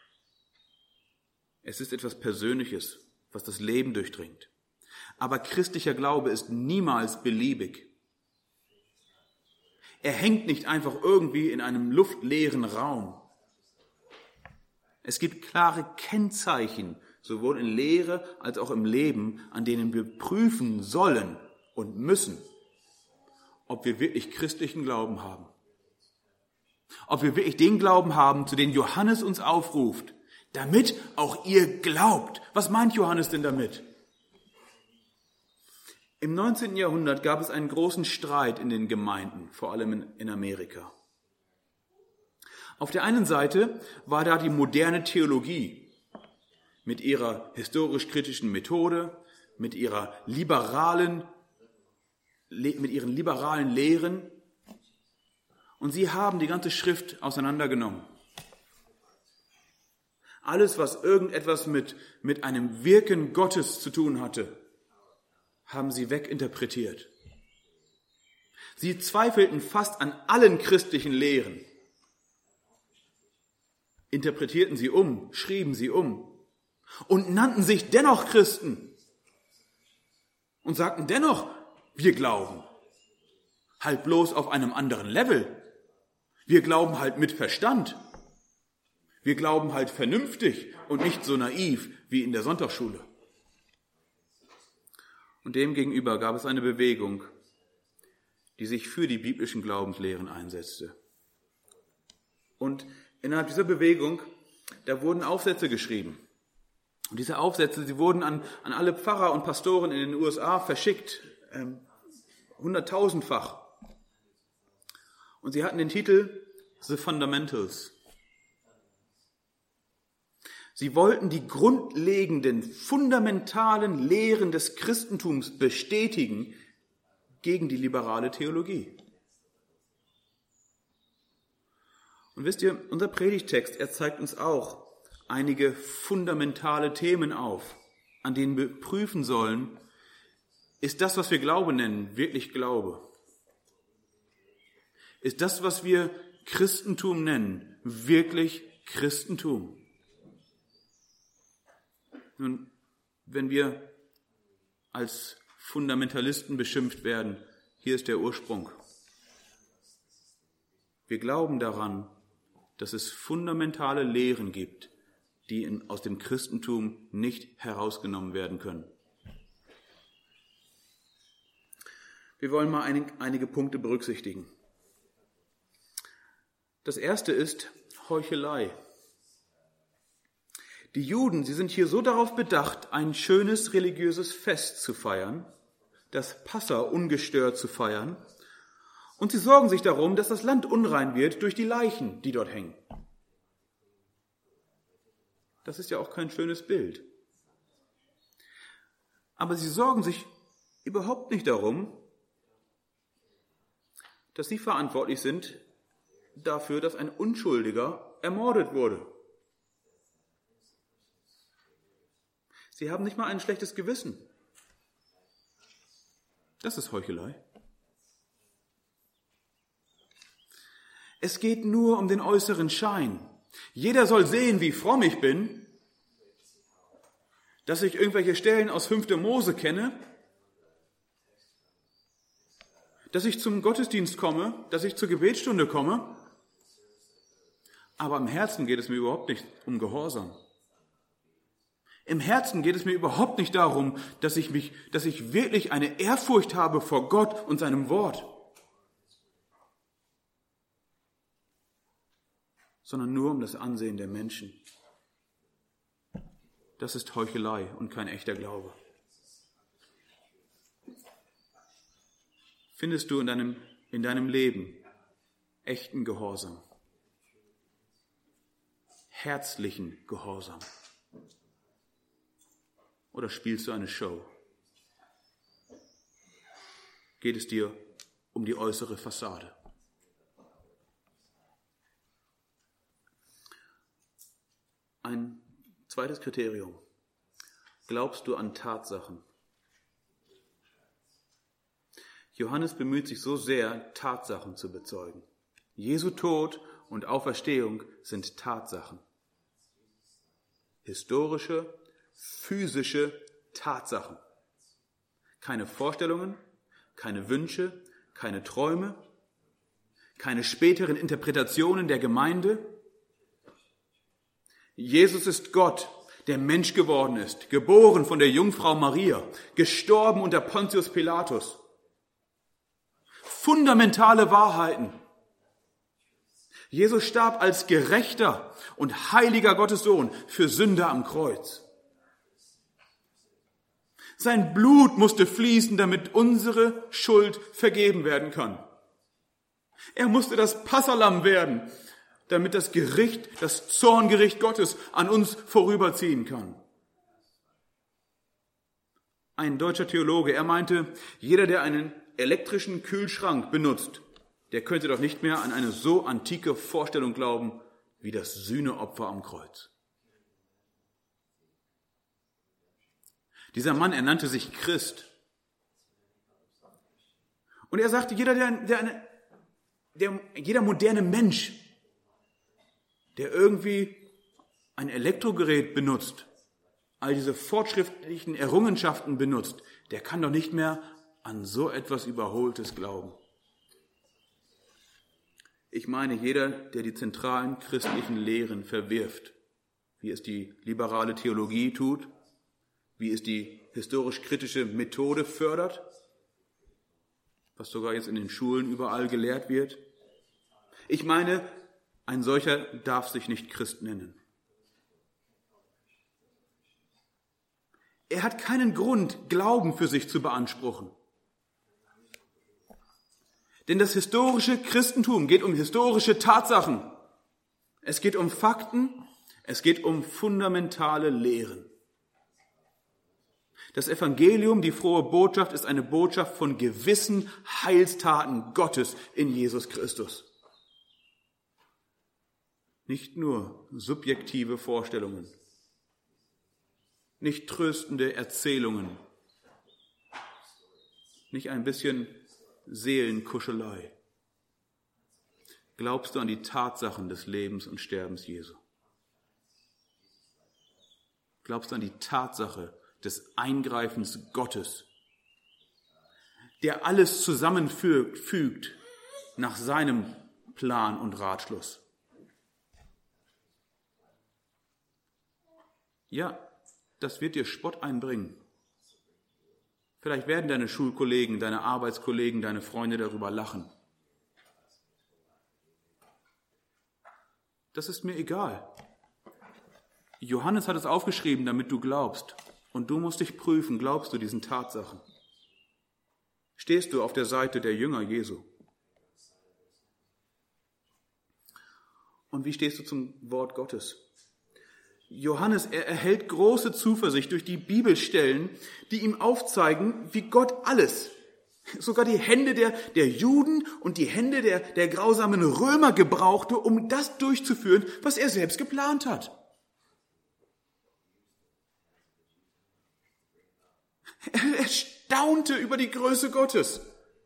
A: Es ist etwas Persönliches, was das Leben durchdringt. Aber christlicher Glaube ist niemals beliebig. Er hängt nicht einfach irgendwie in einem luftleeren Raum. Es gibt klare Kennzeichen, sowohl in Lehre als auch im Leben, an denen wir prüfen sollen und müssen, ob wir wirklich christlichen Glauben haben. Ob wir wirklich den Glauben haben, zu dem Johannes uns aufruft, damit auch ihr glaubt. Was meint Johannes denn damit? Im 19. Jahrhundert gab es einen großen Streit in den Gemeinden, vor allem in Amerika. Auf der einen Seite war da die moderne Theologie mit ihrer historisch-kritischen Methode, mit ihren liberalen Lehren. Und sie haben die ganze Schrift auseinandergenommen. Alles, was irgendetwas mit einem Wirken Gottes zu tun hatte, haben sie weginterpretiert. Sie zweifelten fast an allen christlichen Lehren, interpretierten sie um, schrieben sie um und nannten sich dennoch Christen und sagten dennoch, wir glauben, halt bloß auf einem anderen Level. Wir glauben halt mit Verstand. Wir glauben halt vernünftig und nicht so naiv wie in der Sonntagsschule. Und demgegenüber gab es eine Bewegung, die sich für die biblischen Glaubenslehren einsetzte. Und innerhalb dieser Bewegung, da wurden Aufsätze geschrieben. Und diese Aufsätze, sie wurden an alle Pfarrer und Pastoren in den USA verschickt, 100.000-fach. Und sie hatten den Titel The Fundamentals. Sie wollten die grundlegenden, fundamentalen Lehren des Christentums bestätigen gegen die liberale Theologie. Und wisst ihr, unser Predigtext, er zeigt uns auch einige fundamentale Themen auf, an denen wir prüfen sollen, ist das, was wir Glaube nennen, wirklich Glaube? Ist das, was wir Christentum nennen, wirklich Christentum? Nun, wenn wir als Fundamentalisten beschimpft werden, hier ist der Ursprung. Wir glauben daran, dass es fundamentale Lehren gibt, die aus dem Christentum nicht herausgenommen werden können. Wir wollen mal einige Punkte berücksichtigen. Das erste ist Heuchelei. Die Juden, sie sind hier so darauf bedacht, ein schönes religiöses Fest zu feiern, das Passa ungestört zu feiern, und sie sorgen sich darum, dass das Land unrein wird durch die Leichen, die dort hängen. Das ist ja auch kein schönes Bild. Aber sie sorgen sich überhaupt nicht darum, dass sie verantwortlich sind dafür, dass ein Unschuldiger ermordet wurde. Sie haben nicht mal ein schlechtes Gewissen. Das ist Heuchelei. Es geht nur um den äußeren Schein. Jeder soll sehen, wie fromm ich bin, dass ich irgendwelche Stellen aus 5. Mose kenne, dass ich zum Gottesdienst komme, dass ich zur Gebetsstunde komme. Aber im Herzen geht es mir überhaupt nicht um Gehorsam. Im Herzen geht es mir überhaupt nicht darum, dass ich wirklich eine Ehrfurcht habe vor Gott und seinem Wort, sondern nur um das Ansehen der Menschen. Das ist Heuchelei und kein echter Glaube. Findest du in deinem Leben echten Gehorsam, herzlichen Gehorsam? Oder spielst du eine Show? Geht es dir um die äußere Fassade? Ein zweites Kriterium. Glaubst du an Tatsachen? Johannes bemüht sich so sehr, Tatsachen zu bezeugen. Jesu Tod und Auferstehung sind Tatsachen. Historische, physische Tatsachen. Keine Vorstellungen, keine Wünsche, keine Träume, keine späteren Interpretationen der Gemeinde. Jesus ist Gott, der Mensch geworden ist, geboren von der Jungfrau Maria, gestorben unter Pontius Pilatus. Fundamentale Wahrheiten. Jesus starb als gerechter und heiliger Gottes Sohn für Sünder am Kreuz. Sein Blut musste fließen, damit unsere Schuld vergeben werden kann. Er musste das Passahlamm werden, damit das Gericht, das Zorngericht Gottes an uns vorüberziehen kann. Ein deutscher Theologe, er meinte, jeder, der einen elektrischen Kühlschrank benutzt, der könnte doch nicht mehr an eine so antike Vorstellung glauben wie das Sühneopfer am Kreuz. Dieser Mann, er nannte sich Christ. Und er sagte, jeder moderne Mensch, der irgendwie ein Elektrogerät benutzt, all diese fortschrittlichen Errungenschaften benutzt, der kann doch nicht mehr an so etwas Überholtes glauben. Ich meine, jeder, der die zentralen christlichen Lehren verwirft, wie es die liberale Theologie tut, wie es die historisch-kritische Methode fördert, was sogar jetzt in den Schulen überall gelehrt wird. Ich meine, ein solcher darf sich nicht Christ nennen. Er hat keinen Grund, Glauben für sich zu beanspruchen. Denn das historische Christentum geht um historische Tatsachen. Es geht um Fakten, es geht um fundamentale Lehren. Das Evangelium, die frohe Botschaft, ist eine Botschaft von gewissen Heilstaten Gottes in Jesus Christus. Nicht nur subjektive Vorstellungen, nicht tröstende Erzählungen, nicht ein bisschen Seelenkuschelei. Glaubst du an die Tatsachen des Lebens und Sterbens Jesu? Glaubst du an die Tatsache des Eingreifens Gottes, der alles zusammenfügt nach seinem Plan und Ratschluss? Ja, das wird dir Spott einbringen. Vielleicht werden deine Schulkollegen, deine Arbeitskollegen, deine Freunde darüber lachen. Das ist mir egal. Johannes hat es aufgeschrieben, damit du glaubst. Und du musst dich prüfen, glaubst du diesen Tatsachen? Stehst du auf der Seite der Jünger Jesu? Und wie stehst du zum Wort Gottes? Johannes, er erhält große Zuversicht durch die Bibelstellen, die ihm aufzeigen, wie Gott alles, sogar die Hände der Juden und die Hände der grausamen Römer gebrauchte, um das durchzuführen, was er selbst geplant hat. Er staunte über die Größe Gottes,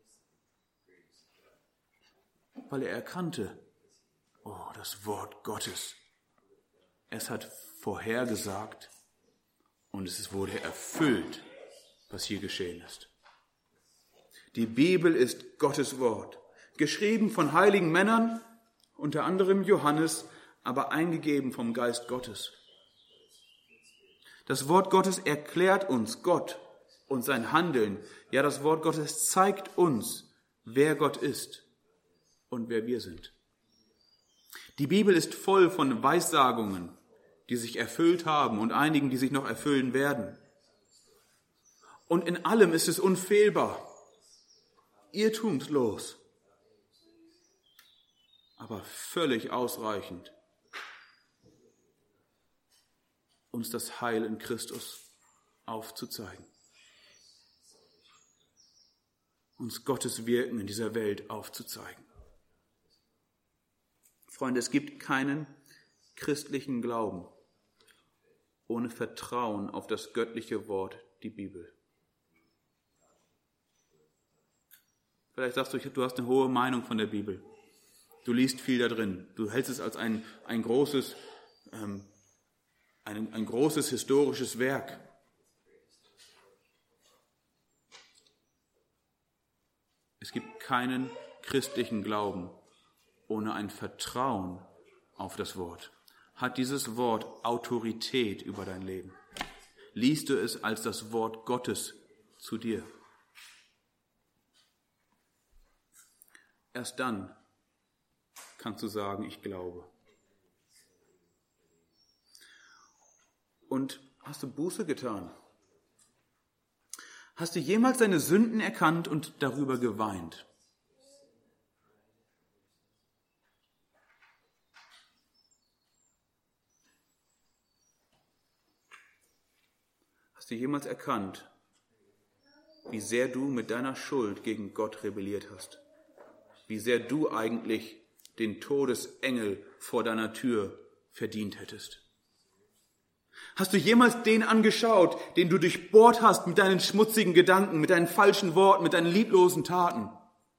A: weil er erkannte, oh, das Wort Gottes, es hat vorhergesagt und es wurde erfüllt, was hier geschehen ist. Die Bibel ist Gottes Wort, geschrieben von heiligen Männern, unter anderem Johannes, aber eingegeben vom Geist Gottes. Das Wort Gottes erklärt uns Gott und sein Handeln. Ja, das Wort Gottes zeigt uns, wer Gott ist und wer wir sind. Die Bibel ist voll von Weissagungen, die sich erfüllt haben und einigen, die sich noch erfüllen werden. Und in allem ist es unfehlbar, irrtumslos, aber völlig ausreichend, uns das Heil in Christus aufzuzeigen, uns Gottes Wirken in dieser Welt aufzuzeigen. Freunde, es gibt keinen christlichen Glauben ohne Vertrauen auf das göttliche Wort, die Bibel. Vielleicht sagst du, du hast eine hohe Meinung von der Bibel. Du liest viel da drin. Du hältst es als ein großes historisches Werk. Es gibt keinen christlichen Glauben ohne ein Vertrauen auf das Wort. Hat dieses Wort Autorität über dein Leben? Liest du es als das Wort Gottes zu dir? Erst dann kannst du sagen, ich glaube. Und hast du Buße getan? Hast du jemals deine Sünden erkannt und darüber geweint? Hast du jemals erkannt, wie sehr du mit deiner Schuld gegen Gott rebelliert hast? Wie sehr du eigentlich den Todesengel vor deiner Tür verdient hättest? Hast du jemals den angeschaut, den du durchbohrt hast mit deinen schmutzigen Gedanken, mit deinen falschen Worten, mit deinen lieblosen Taten?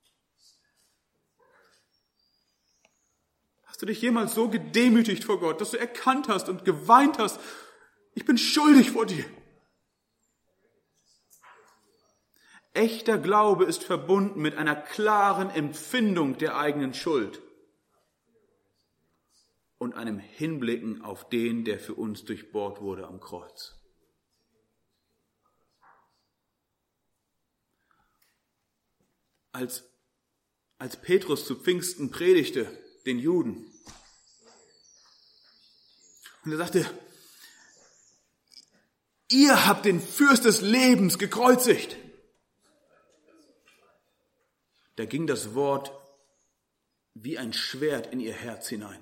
A: Hast du dich jemals so gedemütigt vor Gott, dass du erkannt hast und geweint hast, ich bin schuldig vor dir? Echter Glaube ist verbunden mit einer klaren Empfindung der eigenen Schuld und einem Hinblicken auf den, der für uns durchbohrt wurde am Kreuz. Als Petrus zu Pfingsten predigte, den Juden, und er sagte, ihr habt den Fürst des Lebens gekreuzigt. Da ging das Wort wie ein Schwert in ihr Herz hinein.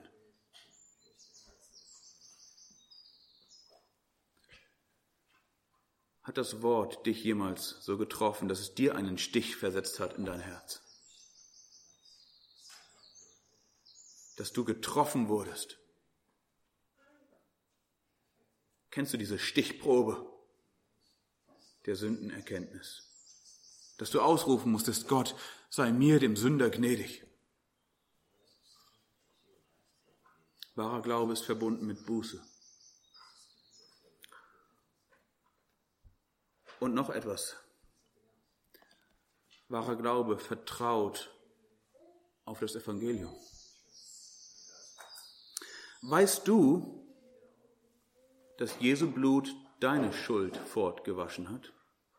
A: Hat das Wort dich jemals so getroffen, dass es dir einen Stich versetzt hat in dein Herz? Dass du getroffen wurdest? Kennst du diese Stichprobe der Sündenerkenntnis? Dass du ausrufen musstest, Gott, sei mir, dem Sünder, gnädig. Wahrer Glaube ist verbunden mit Buße. Und noch etwas. Wahrer Glaube vertraut auf das Evangelium. Weißt du, dass Jesu Blut deine Schuld fortgewaschen hat?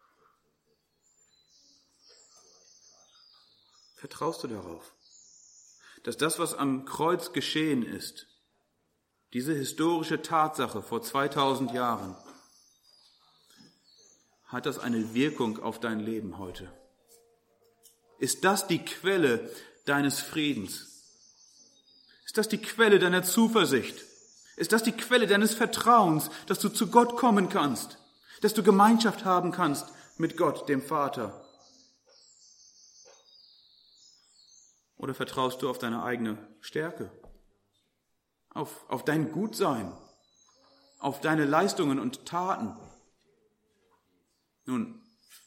A: Vertraust du darauf, dass das, was am Kreuz geschehen ist, diese historische Tatsache vor 2000 Jahren, hat das eine Wirkung auf dein Leben heute? Ist das die Quelle deines Friedens? Ist das die Quelle deiner Zuversicht? Ist das die Quelle deines Vertrauens, dass du zu Gott kommen kannst, dass du Gemeinschaft haben kannst mit Gott, dem Vater? Oder vertraust du auf deine eigene Stärke, auf dein Gutsein, auf deine Leistungen und Taten? Nun,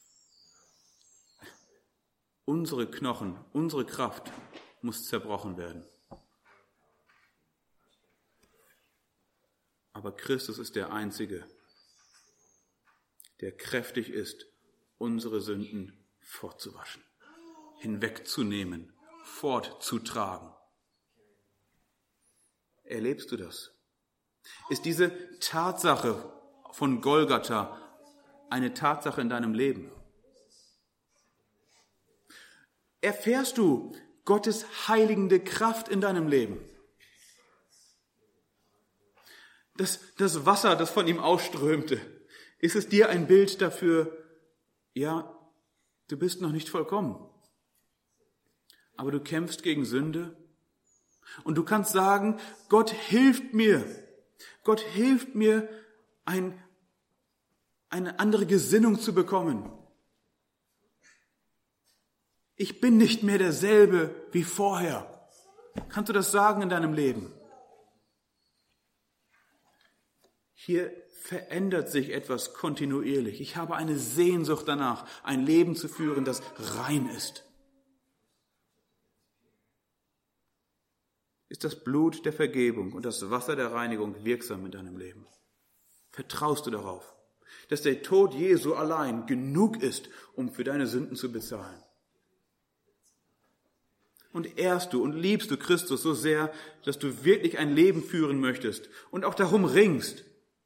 A: unsere Knochen, unsere Kraft muss zerbrochen werden. Aber Christus ist der Einzige, der kräftig ist, unsere Sünden fortzuwaschen, hinwegzunehmen, fortzutragen. Erlebst du das? Ist diese Tatsache von Golgatha eine Tatsache in deinem Leben? Erfährst du Gottes heiligende Kraft in deinem Leben? Das Wasser, das von ihm ausströmte, ist es dir ein Bild dafür, ja, du bist noch nicht vollkommen, aber du kämpfst gegen Sünde und du kannst sagen, Gott hilft mir, eine andere Gesinnung zu bekommen. Ich bin nicht mehr derselbe wie vorher. Kannst du das sagen in deinem Leben? Hier verändert sich etwas kontinuierlich. Ich habe eine Sehnsucht danach, ein Leben zu führen, das rein ist. ist das Blut der Vergebung und das Wasser der Reinigung wirksam in deinem Leben? Vertraust du darauf, dass der Tod Jesu allein genug ist, um für deine Sünden zu bezahlen? Und ehrst du und liebst du Christus so sehr, dass du wirklich ein Leben führen möchtest und auch darum ringst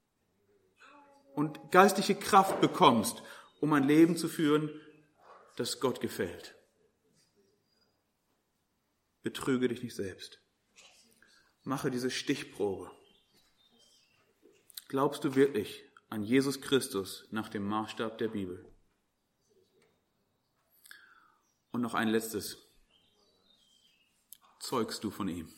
A: und geistliche Kraft bekommst, um ein Leben zu führen, das Gott gefällt? Betrüge dich nicht selbst. Mache diese Stichprobe. Glaubst du wirklich an Jesus Christus nach dem Maßstab der Bibel? Und noch ein letztes. Zeugst du von ihm?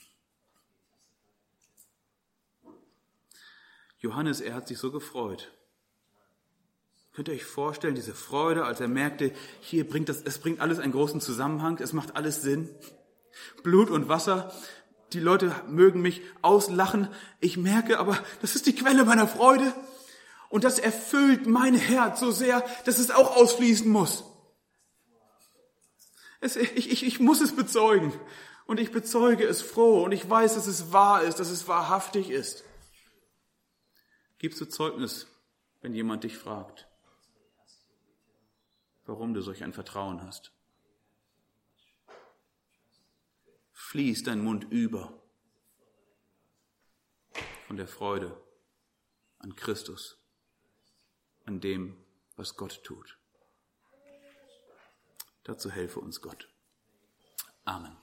A: Johannes, er hat sich so gefreut. Könnt ihr euch vorstellen, diese Freude, als er merkte, es bringt alles einen großen Zusammenhang, es macht alles Sinn. Blut und Wasser, die Leute mögen mich auslachen, ich merke aber, das ist die Quelle meiner Freude und das erfüllt mein Herz so sehr, dass es auch ausfließen muss. Ich muss es bezeugen und ich bezeuge es froh und ich weiß, dass es wahr ist, dass es wahrhaftig ist. Gibst du Zeugnis, wenn jemand dich fragt, warum du solch ein Vertrauen hast? Fließt dein Mund über von der Freude an Christus, an dem, was Gott tut. Dazu helfe uns Gott. Amen.